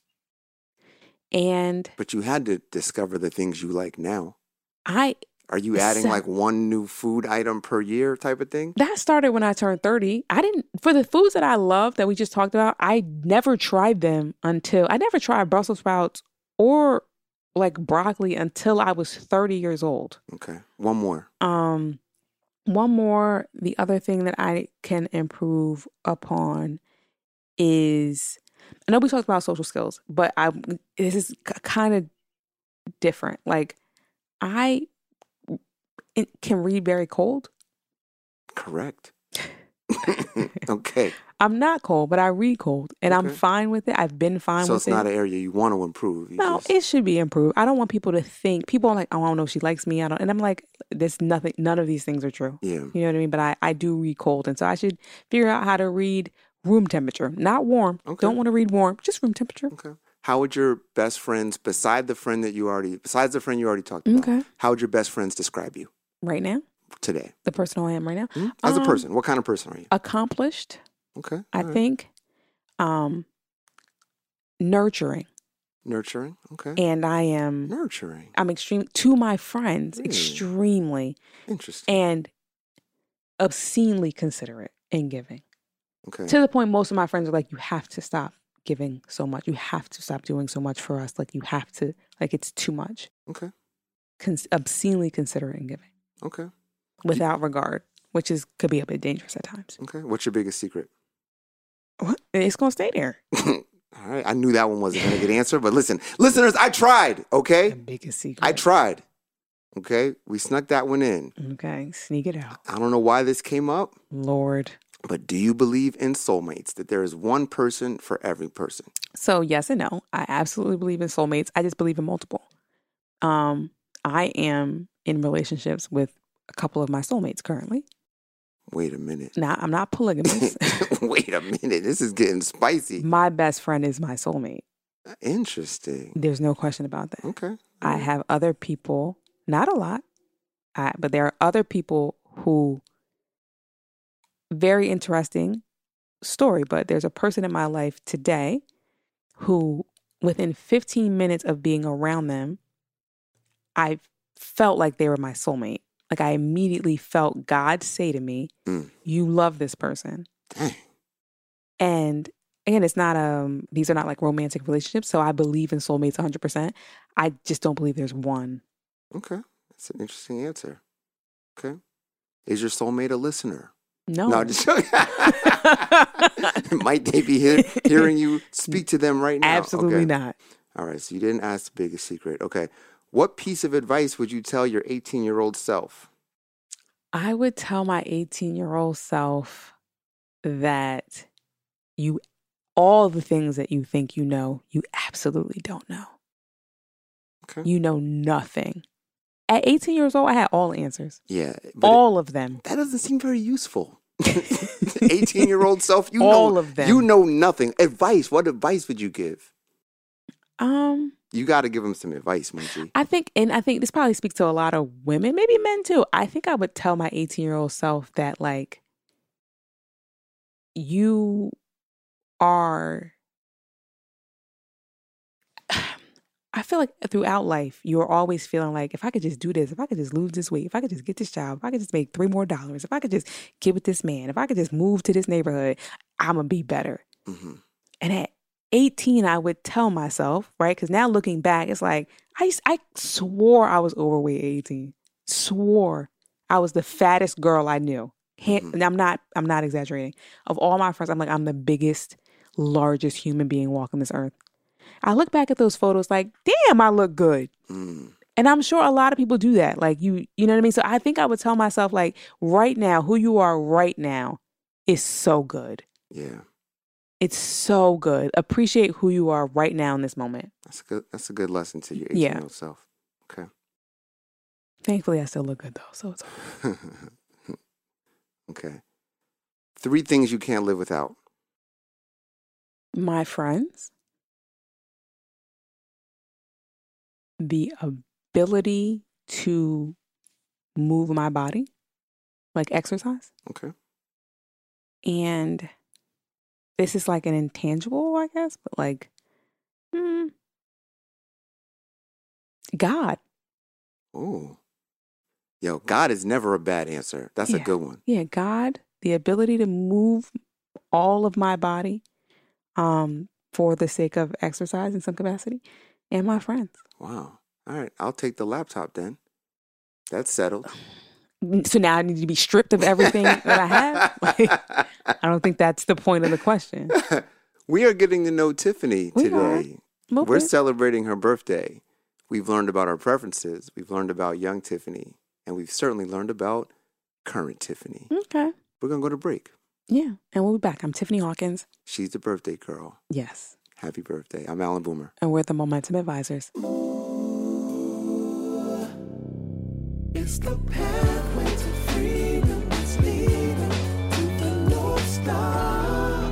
And. But you had to discover the things you like now. I. Are you adding so, like one new food item per year type of thing? That started when I turned thirty. I didn't, for the foods that I love that we just talked about, I never tried them until, I never tried Brussels sprouts or like broccoli until I was thirty years old. Okay. One more. Um, one more, the other thing that I can improve upon is, I know we talked about social skills, but I, this is kind of different. Like I, It can read very cold. Correct. Okay. I'm not cold, but I read cold, and okay. I'm fine with it. I've been fine so with it. So it's not an area you want to improve. You no, just... it should be improved. I don't want people to think, people are like, oh, I don't know if she likes me. I don't, and I'm like, there's nothing, none of these things are true. Yeah. You know what I mean? But I, I do read cold, and so I should figure out how to read room temperature, not warm. Okay. Don't want to read warm, just room temperature. Okay. How would your best friends, beside the friend that you already, besides the friend you already talked about, okay. how would your best friends describe you? Right now? Today. The person I am right now? Mm-hmm. As um, a person. What kind of person are you? Accomplished. Okay. I right. think. Um, nurturing. Nurturing. Okay. And I am. Nurturing. I'm extreme to my friends. Really? Extremely. Interesting. And obscenely considerate and giving. Okay. To the point most of my friends are like, you have to stop giving so much. You have to stop doing so much for us. Like, you have to, like, it's too much. Okay. Con- obscenely considerate and giving. Okay. Without you- regard, which is could be a bit dangerous at times. Okay. What's your biggest secret? What? It's going to stay there. All right. I knew that one wasn't going to get answered, but listen, listeners, I tried, okay? The biggest secret. I tried, okay? We snuck that one in. Okay. Sneak it out. I don't know why this came up. Lord. But do you believe in soulmates, that there is one person for every person? So yes and no. I absolutely believe in soulmates. I just believe in multiple. Um, I am in relationships with a couple of my soulmates currently. Wait a minute. Now, I'm not polygamous. Wait a minute. This is getting spicy. My best friend is my soulmate. Interesting. There's no question about that. Okay. I right. have other people, not a lot, I, but there are other people who, very interesting story, but there's a person in my life today who, within fifteen minutes of being around them, I felt like they were my soulmate. Like, I immediately felt God say to me, mm. you love this person. Dang. And again, it's not, um, these are not like romantic relationships. So I believe in soulmates one hundred percent. I just don't believe there's one. Okay. That's an interesting answer. Okay. Is your soulmate a listener? No. No, just might they be hear, hearing you speak to them right now? Absolutely okay. not. All right. So you didn't ask the biggest secret. Okay. What piece of advice would you tell your eighteen-year-old self? I would tell my eighteen-year-old self that you, all the things that you think you know, you absolutely don't know. Okay. You know nothing. At eighteen years old, I had all the answers. Yeah. All it, of them. That doesn't seem very useful. eighteen-year-old self, you all know, of them. You know nothing. Advice. What advice would you give? Um... You got to give them some advice, Munchie. I think, and I think this probably speaks to a lot of women, maybe men too. I think I would tell my eighteen-year-old self that, like, you are, I feel like throughout life, you're always feeling like, if I could just do this, if I could just lose this weight, if I could just get this job, if I could just make three more dollars, if I could just get with this man, if I could just move to this neighborhood, I'm going to be better. Mm-hmm. And at eighteen, I would tell myself, right? Because now looking back, it's like, I, used, I swore I was overweight at eighteen. Swore I was the fattest girl I knew. Mm-hmm. And I'm not, I'm not exaggerating. Of all my friends, I'm like, I'm the biggest, largest human being walking this earth. I look back at those photos like, damn, I look good. Mm. And I'm sure a lot of people do that. Like, you, you know what I mean? So I think I would tell myself, like, right now, who you are right now is so good. Yeah. It's so good. Appreciate who you are right now in this moment. That's a good, that's a good lesson to your eighteen-year-old yeah. self. Okay. Thankfully, I still look good, though. So it's okay. Okay. Three things you can't live without. My friends. The ability to move my body, like exercise. Okay. And this is like an intangible, I guess, but like, hmm, God. Oh. Yo, God is never a bad answer. That's yeah. a good one. Yeah, God, the ability to move all of my body um, for the sake of exercise in some capacity, and my friends. Wow. All right. I'll take the laptop then. That's settled. So now I need to be stripped of everything that I have? Like, I don't think that's the point of the question. We are getting to know Tiffany we today. We're celebrating her birthday. We've learned about our preferences. We've learned about young Tiffany. And we've certainly learned about current Tiffany. Okay. We're going to go to break. Yeah. And we'll be back. I'm Tiffany Hawkins. She's the birthday girl. Yes. Happy birthday. I'm Alan Boomer. And we're the Momentum Advisors. It's the pathway to freedom that's leading to the North Star.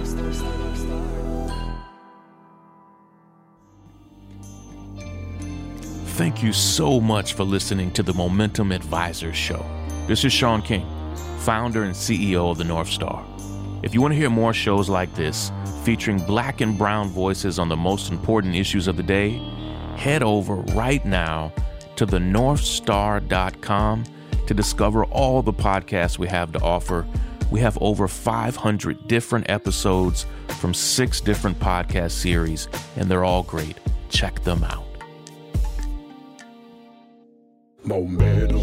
Thank you so much for listening to the Momentum Advisors Show. This is Sean King, founder and C E O of the North Star. If you want to hear more shows like this, featuring black and brown voices on the most important issues of the day, head over right now to the north star dot com to discover all the podcasts we have to offer. We have over five hundred different episodes from six different podcast series, and they're all great. Check them out. Momentum.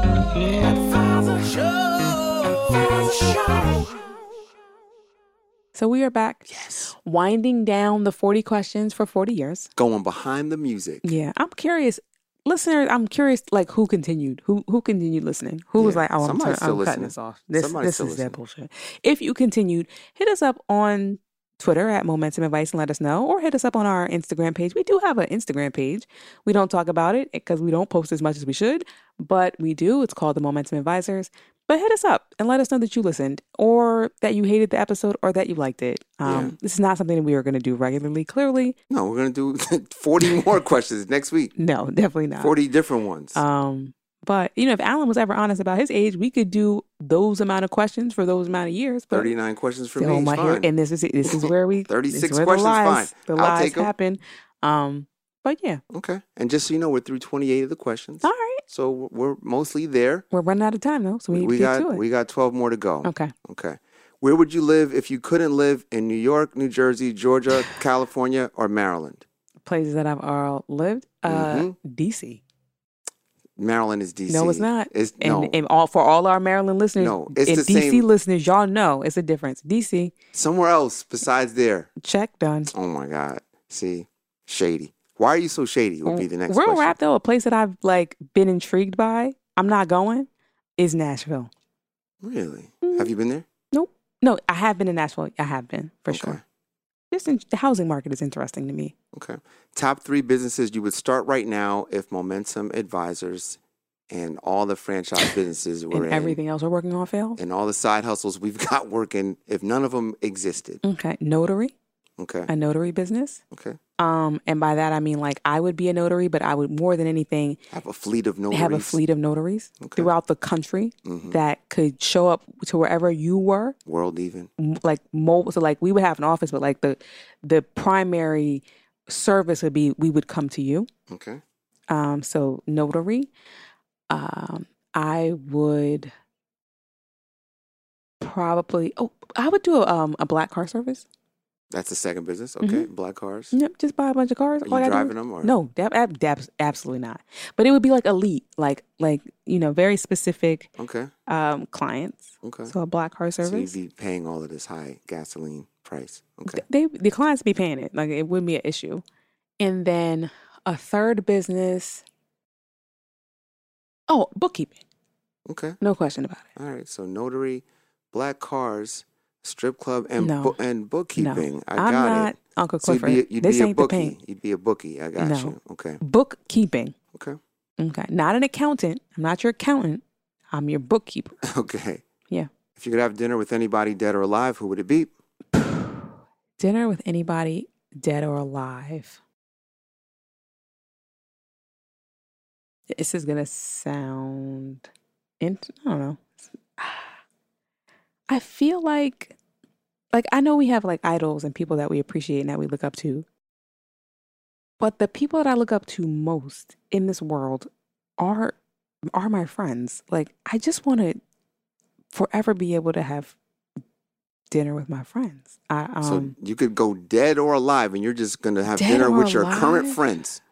So we are back. Yes. Winding down the forty questions for forty years. Going behind the music. Yeah. I'm curious. Listeners, I'm curious, like, who continued? Who who continued listening? Who yeah. was like, oh, I'm, turn, I'm cutting this off. This, this is that bullshit. If you continued, hit us up on Twitter at Momentum Advice and let us know, or hit us up on our Instagram page. We do have an Instagram page. We don't talk about it because we don't post as much as we should, but we do. It's called the Momentum Advisors. But hit us up and let us know that you listened, or that you hated the episode, or that you liked it. Um, yeah. This is not something that we are going to do regularly, clearly. No, we're going to do forty more questions next week. No, definitely not. forty different ones. Um, but, you know, if Alan was ever honest about his age, we could do those amount of questions for those amount of years. But thirty-nine questions for oh me. My fine. And this is this is where we thirty-six where questions. The lies, fine. The I'll lies take them. happen. Um, but yeah. Okay. And just so you know, we're through twenty-eight of the questions. All right. So we're mostly there. We're running out of time though, so we, we need to got get to it. we got twelve more to go. Okay. Okay. Where would you live if you couldn't live in New York, New Jersey, Georgia, California, or Maryland? Places that I've all lived, uh, mm-hmm. D C. Maryland is D C. No, it's not. It's, and, no. and all for all our Maryland listeners, no, it's and the D C same. listeners, y'all know it's a difference. D C. Somewhere else besides there. Check done. Oh my God. See, shady. Why are you so shady? Would be the next Real question. rap though, a place that I've like been intrigued by, I'm not going, is Nashville. Really? Mm-hmm. Have you been there? Nope. No, I have been in Nashville. I have been, for okay. sure. Just in, the housing market is interesting to me. Okay. Top three businesses you would start right now if Momentum Advisors and all the franchise businesses were and in. everything else we're working on failed? And all the side hustles we've got working, if none of them existed. Okay. Notary. Okay. A notary business. Okay. Um, and by that, I mean, like, I would be a notary, but I would more than anything Have a fleet of notaries. have a fleet of notaries Okay. throughout the country that could show up to wherever you were. World even. m- Like mobile, so like we would have an office, but like the the primary service would be we would come to you. Okay. Um, so notary. Um, I would probably oh I would do a um a black car service. That's the second business. Okay. Black cars. Yep, just buy a bunch of cars. Are All I you gotta do- driving them or? No, dab, ab, dab, absolutely not. But it would be like elite, like like you know, very specific Okay. um clients. Okay. So a black car So service. you'd be paying all of this high gasoline price. Okay. They the clients be paying it. Like it wouldn't be an issue. And then a third business. Oh, bookkeeping. Okay. No question about it. All right. So notary, black cars, strip club, and No. bo- and bookkeeping. No, I I'm got not it. Uncle So you'd Clifford. be, you'd this be a ain't the bookie. paint. You'd be a bookie. I got No. you. Okay. Bookkeeping. Okay. Okay. Not an accountant. I'm not your accountant. I'm your bookkeeper. Okay. Yeah. If you could have dinner with anybody dead or alive, who would it be? Dinner with anybody dead or alive. This is gonna sound, int- I don't know. I feel like, like I know we have like idols and people that we appreciate and that we look up to, but the people that I look up to most in this world are are my friends. Like I just want to forever be able to have dinner with my friends. I um. So you could go dead or alive, and you're just gonna have Dead dinner or with your current alive? friends.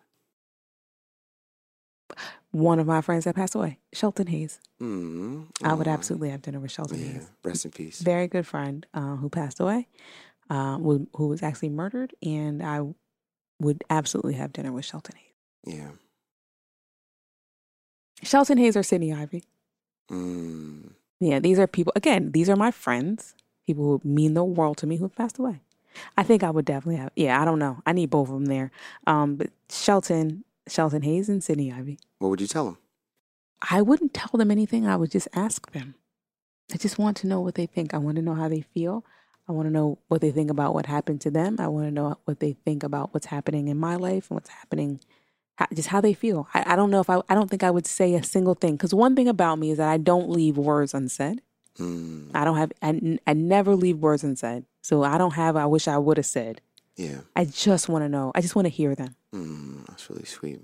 One of my friends that passed away, Shelton Hayes. Mm-hmm. I would absolutely have dinner with Shelton Yeah. Hayes. Rest in peace. Very good friend uh, who passed away, uh, who, who was actually murdered, and I would absolutely have dinner with Shelton Hayes. Yeah. Shelton Hayes or Sydney Ivey. Mm. Yeah, these are people, again, these are my friends, people who mean the world to me who have passed away. I think I would definitely have, yeah, I don't know. I need both of them there. Um, but Shelton, Shelton Hayes and Sydney Ivey. What would you tell them? I wouldn't tell them anything. I would just ask them. I just want to know what they think. I want to know how they feel. I want to know what they think about what happened to them. I want to know what they think about what's happening in my life and what's happening, how, just how they feel. I, I don't know if I, I don't think I would say a single thing. Because one thing about me is that I don't leave words unsaid. Mm. I don't have, I, I never leave words unsaid. So I don't have, I wish I would have said. Yeah. I just want to know. I just want to hear them. Mm. That's really sweet.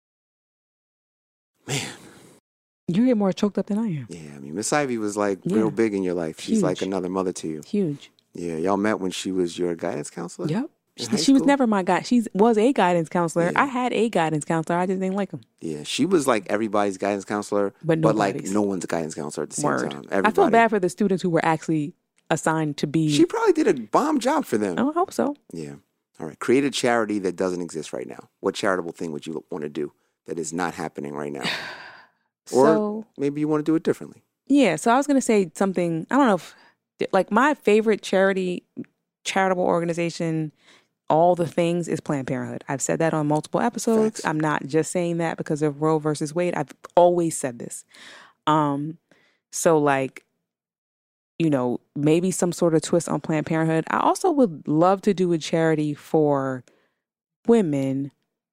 Man. You get more choked up than I am. Yeah. I mean, Miss Ivy was like Yeah. real big in your life. She's like Huge. another mother to you. Huge. Yeah. Y'all met when she was your guidance counselor? Yep. In She, high she was school? never my guy. She was a guidance counselor. Yeah. I had a guidance counselor. I just didn't like him. Yeah. She was like everybody's guidance counselor, But but like nobody's. no one's guidance counselor at the same Word. time. I Everybody. feel bad for the students who were actually assigned to be. She probably did a bomb job for them. Oh, I hope so. Yeah. All right. Create a charity that doesn't exist right now. What charitable thing would you want to do that is not happening right now? Or So maybe you want to do it differently. yeah. So I was gonna say something. I don't know if like my favorite charity, charitable organization, all the things is Planned Parenthood. I've said that on multiple episodes. Facts. I'm not just saying that because of Roe versus Wade. I've always said this. Um, so like, you know, maybe some sort of twist on Planned Parenthood. I also would love to do a charity for women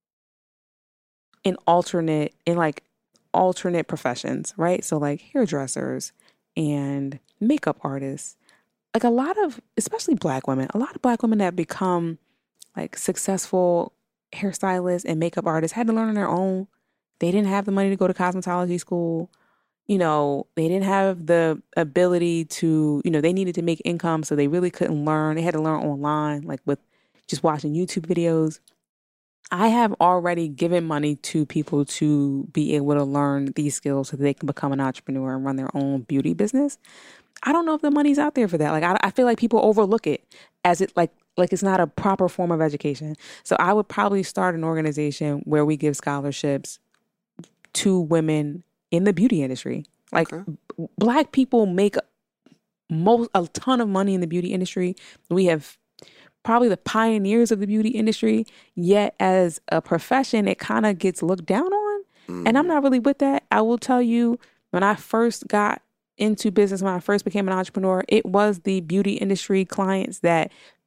in alternate, in like alternate professions, right? So like hairdressers and makeup artists. Like a lot of, especially Black women, a lot of Black women that become like successful hairstylists and makeup artists had to learn on their own. They didn't have the money to go to cosmetology school. You know, they didn't have the ability to, you know, they needed to make income, so they really couldn't learn. They had to learn online, like with just watching YouTube videos. I have already given money to people to be able to learn these skills so that they can become an entrepreneur and run their own beauty business. I don't know if the money's out there for that. Like, I, I feel like people overlook it as it like, like it's not a proper form of education. So I would probably start an organization where we give scholarships to women in the beauty industry. Like Okay. b- Black people make most a ton of money in the beauty industry. We have probably the pioneers of the beauty industry, yet as a profession, it kind of gets looked down on. And I'm not really with that. I will tell you, when I first got into business, when I first became an entrepreneur, it was the beauty industry clients that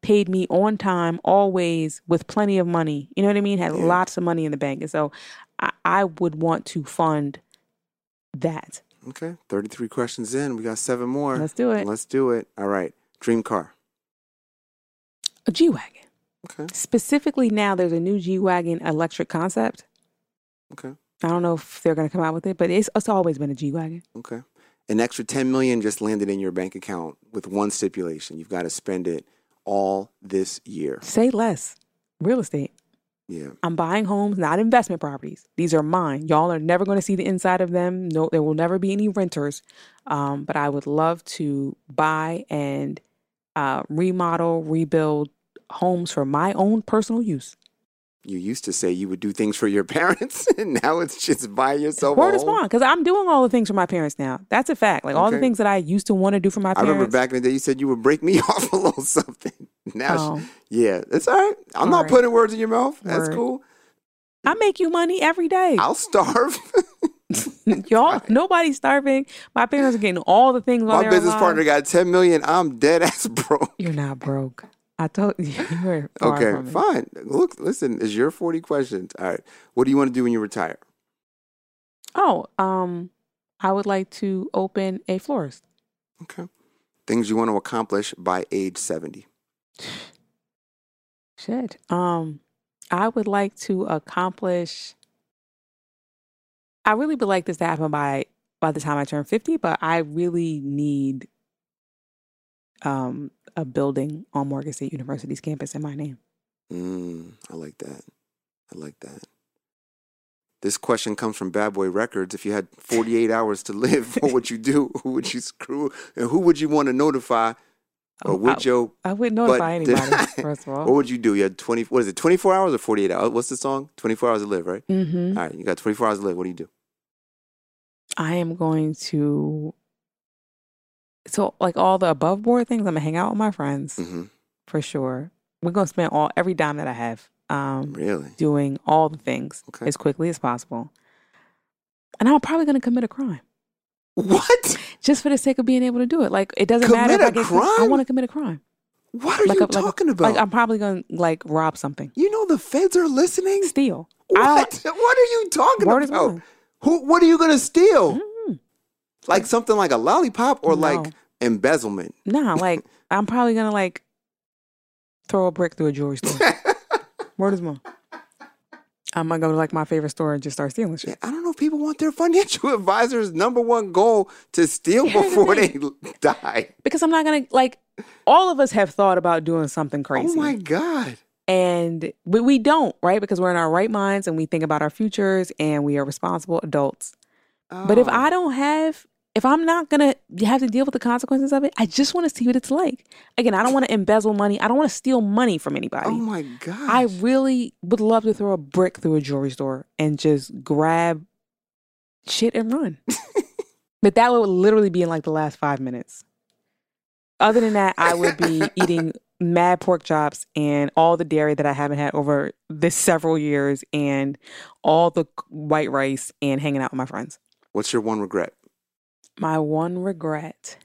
paid me on time, always, with plenty of money. You know what I mean? Had Yeah. lots of money in the bank. And so I, I would want to fund that. Okay. thirty-three questions in. We got seven more. Let's do it. Let's do it. All right. Dream car. A G-Wagon. Okay. Specifically now, there's a new G-Wagon electric concept. Okay. I don't know if they're going to come out with it, but it's, it's always been a G-Wagon. Okay. An extra ten million dollars just landed in your bank account with one stipulation. You've got to spend it all this year. Say less. Real estate. Yeah. I'm buying homes, not investment properties. These are mine. Y'all are never going to see the inside of them. No, there will never be any renters. Um, but I would love to buy and uh, remodel, rebuild homes for my own personal use. You used to say you would do things for your parents, and now it's just buy yourself Word a is home. bond, because I'm doing all the things for my parents now. That's a fact. Like all the Okay. things that I used to want to do for my I parents. remember back in the day you said you would break me off a little something. Now, Oh. she- yeah, it's all right. I'm All not right. putting words in your mouth. That's Word. cool. I make you money every day. I'll starve. Y'all, nobody's starving. My parents are getting all the things while My they're business alive. partner got ten million. I'm dead ass broke. You're not broke. I told you. You were far Okay, from it. fine. Look, listen, it's your forty questions. All right. What do you want to do when you retire? Oh, um, I would like to open a florist. Okay. Things you want to accomplish by age seventy. Shit. Um, I would like to accomplish. I really would like this to happen by by the time I turn fifty, but I really need um a building on Morgan State University's campus in my name. Mm, I like that. I like that. This question comes from Bad Boy Records. If you had forty-eight hours to live, what would you do? Who would you screw? And who would you want to notify? Or Oh, would I, you? I wouldn't notify but- anybody, first of all. What would you do? You had twenty. What is it? Twenty-four hours or forty-eight hours? What's the song? Twenty-four hours to live, right? Mm-hmm. All right. You got twenty-four hours to live. What do you do? I am going to, so like all the above board things, I'm gonna hang out with my friends Mm-hmm. for sure. We're gonna spend all every dime that I have um, Really? doing all the things Okay. as quickly as possible. And I'm probably gonna commit a crime What? just for the sake of being able to do it. Like it doesn't matter if Commit I a get. I crime? want to commit a crime. What are Like you a- like a- talking about? Like I'm probably gonna like rob something, you know the feds are listening. steal. I What? What are you talking Word is about? bond. Who? What are you gonna steal? Mm. Like something like a lollipop or No. like embezzlement? Nah, like I'm probably gonna like throw a brick through a jewelry store. Word is more. I'm gonna go to like my favorite store and just start stealing shit. I don't know if people want their financial advisor's number one goal to steal Here's the before they thing. die. Because I'm not gonna like. All of us have thought about doing something crazy. Oh my God. And we, we don't, right? Because we're in our right minds and we think about our futures and we are responsible adults. But if Oh. I don't have, if I'm not going to have to deal with the consequences of it, I just want to see what it's like. Again, I don't want to embezzle money. I don't want to steal money from anybody. Oh my God. I really would love to throw a brick through a jewelry store and just grab shit and run. But that would literally be in like the last five minutes. Other than that, I would be eating mad pork chops and all the dairy that I haven't had over this several years and all the white rice and hanging out with my friends. What's your one regret? My one regret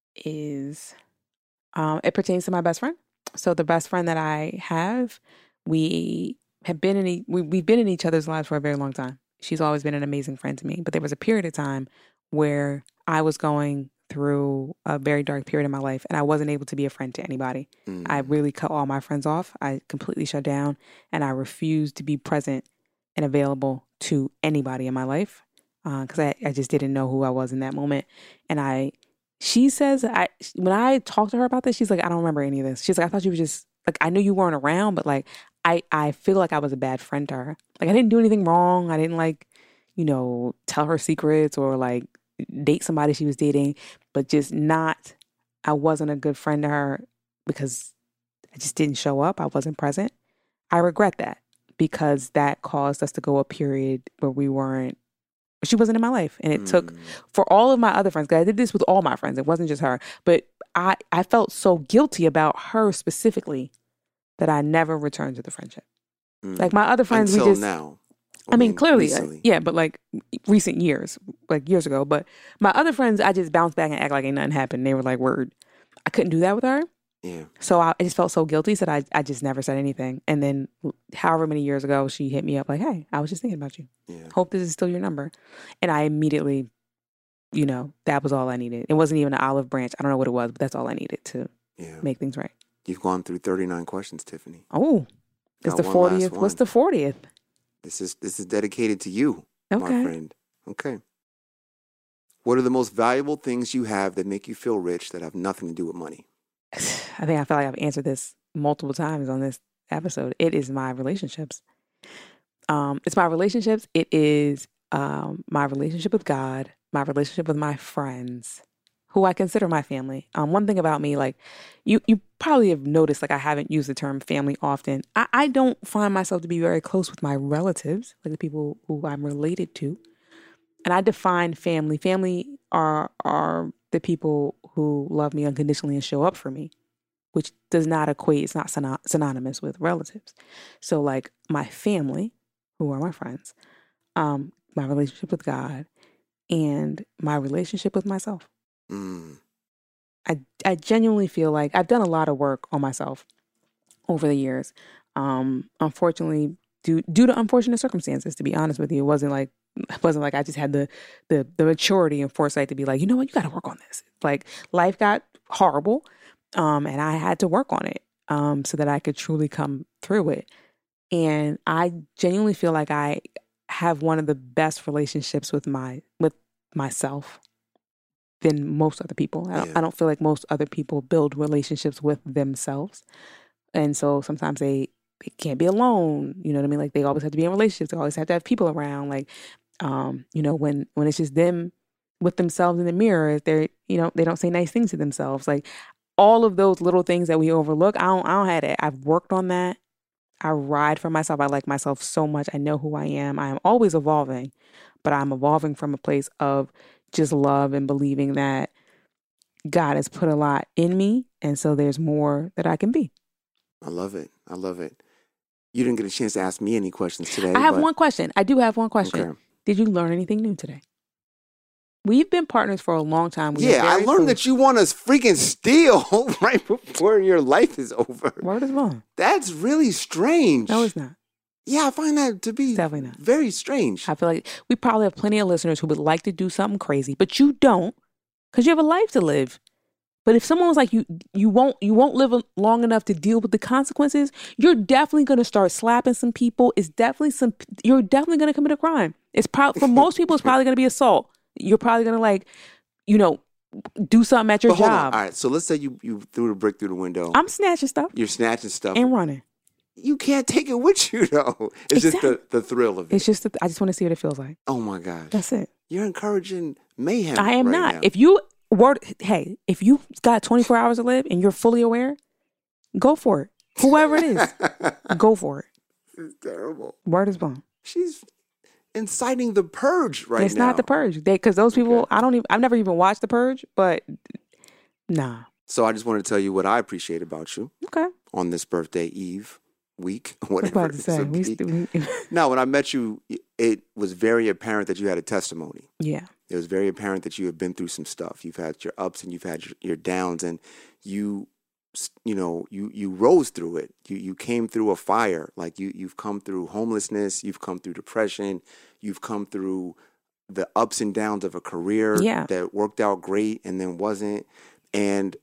is um, it pertains to my best friend. So the best friend that I have, we have been in e- we, we've been in each other's lives for a very long time. She's always been an amazing friend to me. But there was a period of time where I was going through a very dark period in my life and I wasn't able to be a friend to anybody. Mm. I really cut all my friends off. I completely shut down and I refused to be present and available to anybody in my life because I, I just didn't know who I was in that moment. And I, she says, I when I talked to her about this, she's like, I don't remember any of this. She's like, I thought you were just, like, I knew you weren't around, but like, I, I feel like I was a bad friend to her. Like, I didn't do anything wrong. I didn't like, you know, tell her secrets or like date somebody she was dating, but just not, I wasn't a good friend to her because I just didn't show up. I wasn't present. I regret that because that caused us to go a period where we weren't, she wasn't in my life. And it took, Mm. for all of my other friends, because I did this with all my friends, it wasn't just her, but I, I felt so guilty about her specifically that I never returned to the friendship. Mm. Like my other friends, Until we just, now. I mean, clearly, uh, recently. yeah, but like recent years, like years ago. But my other friends, I just bounced back and act like ain't nothing happened. They were like, word. I couldn't do that with her. Yeah. So I, I just felt so guilty that I, I just never said anything. And then however many years ago, she hit me up like, hey, I was just thinking about you. Yeah. Hope this is still your number. And I immediately, you know, that was all I needed. It wasn't even an olive branch. I don't know what it was, but that's all I needed to Yeah. make things right. You've gone through thirty-nine questions, Tiffany. Oh, it's Got the one last fortieth. one. What's the fortieth? This is this is dedicated to you, my Okay. friend. Okay. What are the most valuable things you have that make you feel rich that have nothing to do with money? I think I feel like I've answered this multiple times on this episode. It is my relationships. Um, it's my relationships. It is um, my relationship with God, my relationship with my friends, who I consider my family. Um, one thing about me, like you, you probably have noticed, like I haven't used the term family often. I, I don't find myself to be very close with my relatives, like the people who I'm related to. And I define family. Family are are the people who love me unconditionally and show up for me, which does not equate, it's not syno- synonymous with relatives. So like my family, who are my friends, um, my relationship with God, and my relationship with myself. Mm. I, I genuinely feel like I've done a lot of work on myself over the years. Um, unfortunately, due, due to unfortunate circumstances, to be honest with you, it wasn't like, it wasn't like I just had the, the, the maturity and foresight to be like, you know what, you got to work on this. Like life got horrible. Um, and I had to work on it, um, so that I could truly come through it. And I genuinely feel like I have one of the best relationships with my, with myself than most other people. I don't, Yeah. I don't feel like most other people build relationships with themselves. And so sometimes they, they can't be alone. You know what I mean? Like they always have to be in relationships. They always have to have people around. Like, um, you know, when, when it's just them with themselves in the mirror, they're, you know, they don't say nice things to themselves. Like all of those little things that we overlook, I don't, I don't have it. I've worked on that. I ride for myself. I like myself so much. I know who I am. I am always evolving, but I'm evolving from a place of just love and believing that God has put a lot in me. And so there's more that I can be. I love it. I love it. You didn't get a chance to ask me any questions today. I have but- one question. I do have one question. Okay. Did you learn anything new today? We've been partners for a long time. We are Yeah, I very learned close. that you want to freaking steal right before your life is over. Word is wrong. That's really strange. No, it's not. Yeah, I find that to be Definitely not. very strange. I feel like we probably have plenty of listeners who would like to do something crazy, but you don't because you have a life to live. But if someone was like, you you won't you won't live long enough to deal with the consequences, you're definitely going to start slapping some people. It's definitely some, you're definitely going to commit a crime. It's probably, for most people, it's probably going to be assault. You're probably going to like, you know, do something at your But hold on. job. All right, so let's say you, you threw the brick through the window. I'm snatching stuff You're snatching stuff. and running. You can't take it with you, though. It's just the, the thrill of it. It's just, that I just want to see what it feels like. Oh, my gosh. That's it. You're encouraging mayhem. I am right not. now. If you word, hey, if you got twenty-four hours to live and you're fully aware, go for it. Whoever it is, go for it. It's terrible. Word is bond. She's inciting the purge right It's now. not the purge. They, because those people, I don't even, I've never even watched the purge, but nah. So I just want to tell you what I appreciate about you Okay. on this birthday eve, week, I was whatever. about to it's say. a We week. st- we- No, when I met you, it was very apparent that you had a testimony. yeah. It was very apparent that you have been through some stuff. You've had your ups and you've had your, your downs, and you, you know, you you rose through it. You you came through a fire. Like you you've come through homelessness. You've come through depression. You've come through the ups and downs of a career Yeah. that worked out great and then wasn't. And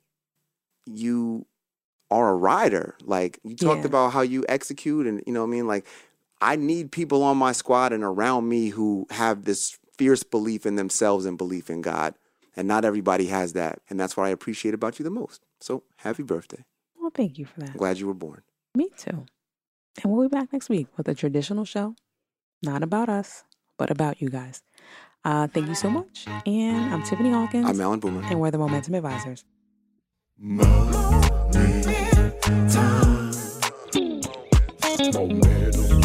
you are a rider. Like you talked Yeah. about how you execute, and you know what I mean. Like I need people on my squad and around me who have this fierce belief in themselves and belief in God. And not everybody has that. And that's what I appreciate about you the most. So happy birthday. Well, thank you for that. Glad you were born. Me too. And we'll be back next week with a traditional show, not about us, but about you guys. Uh, thank you so much. And I'm Tiffany Hawkins. I'm Alan Boomer. And we're the Momentum Advisors. Moment time. Momentum.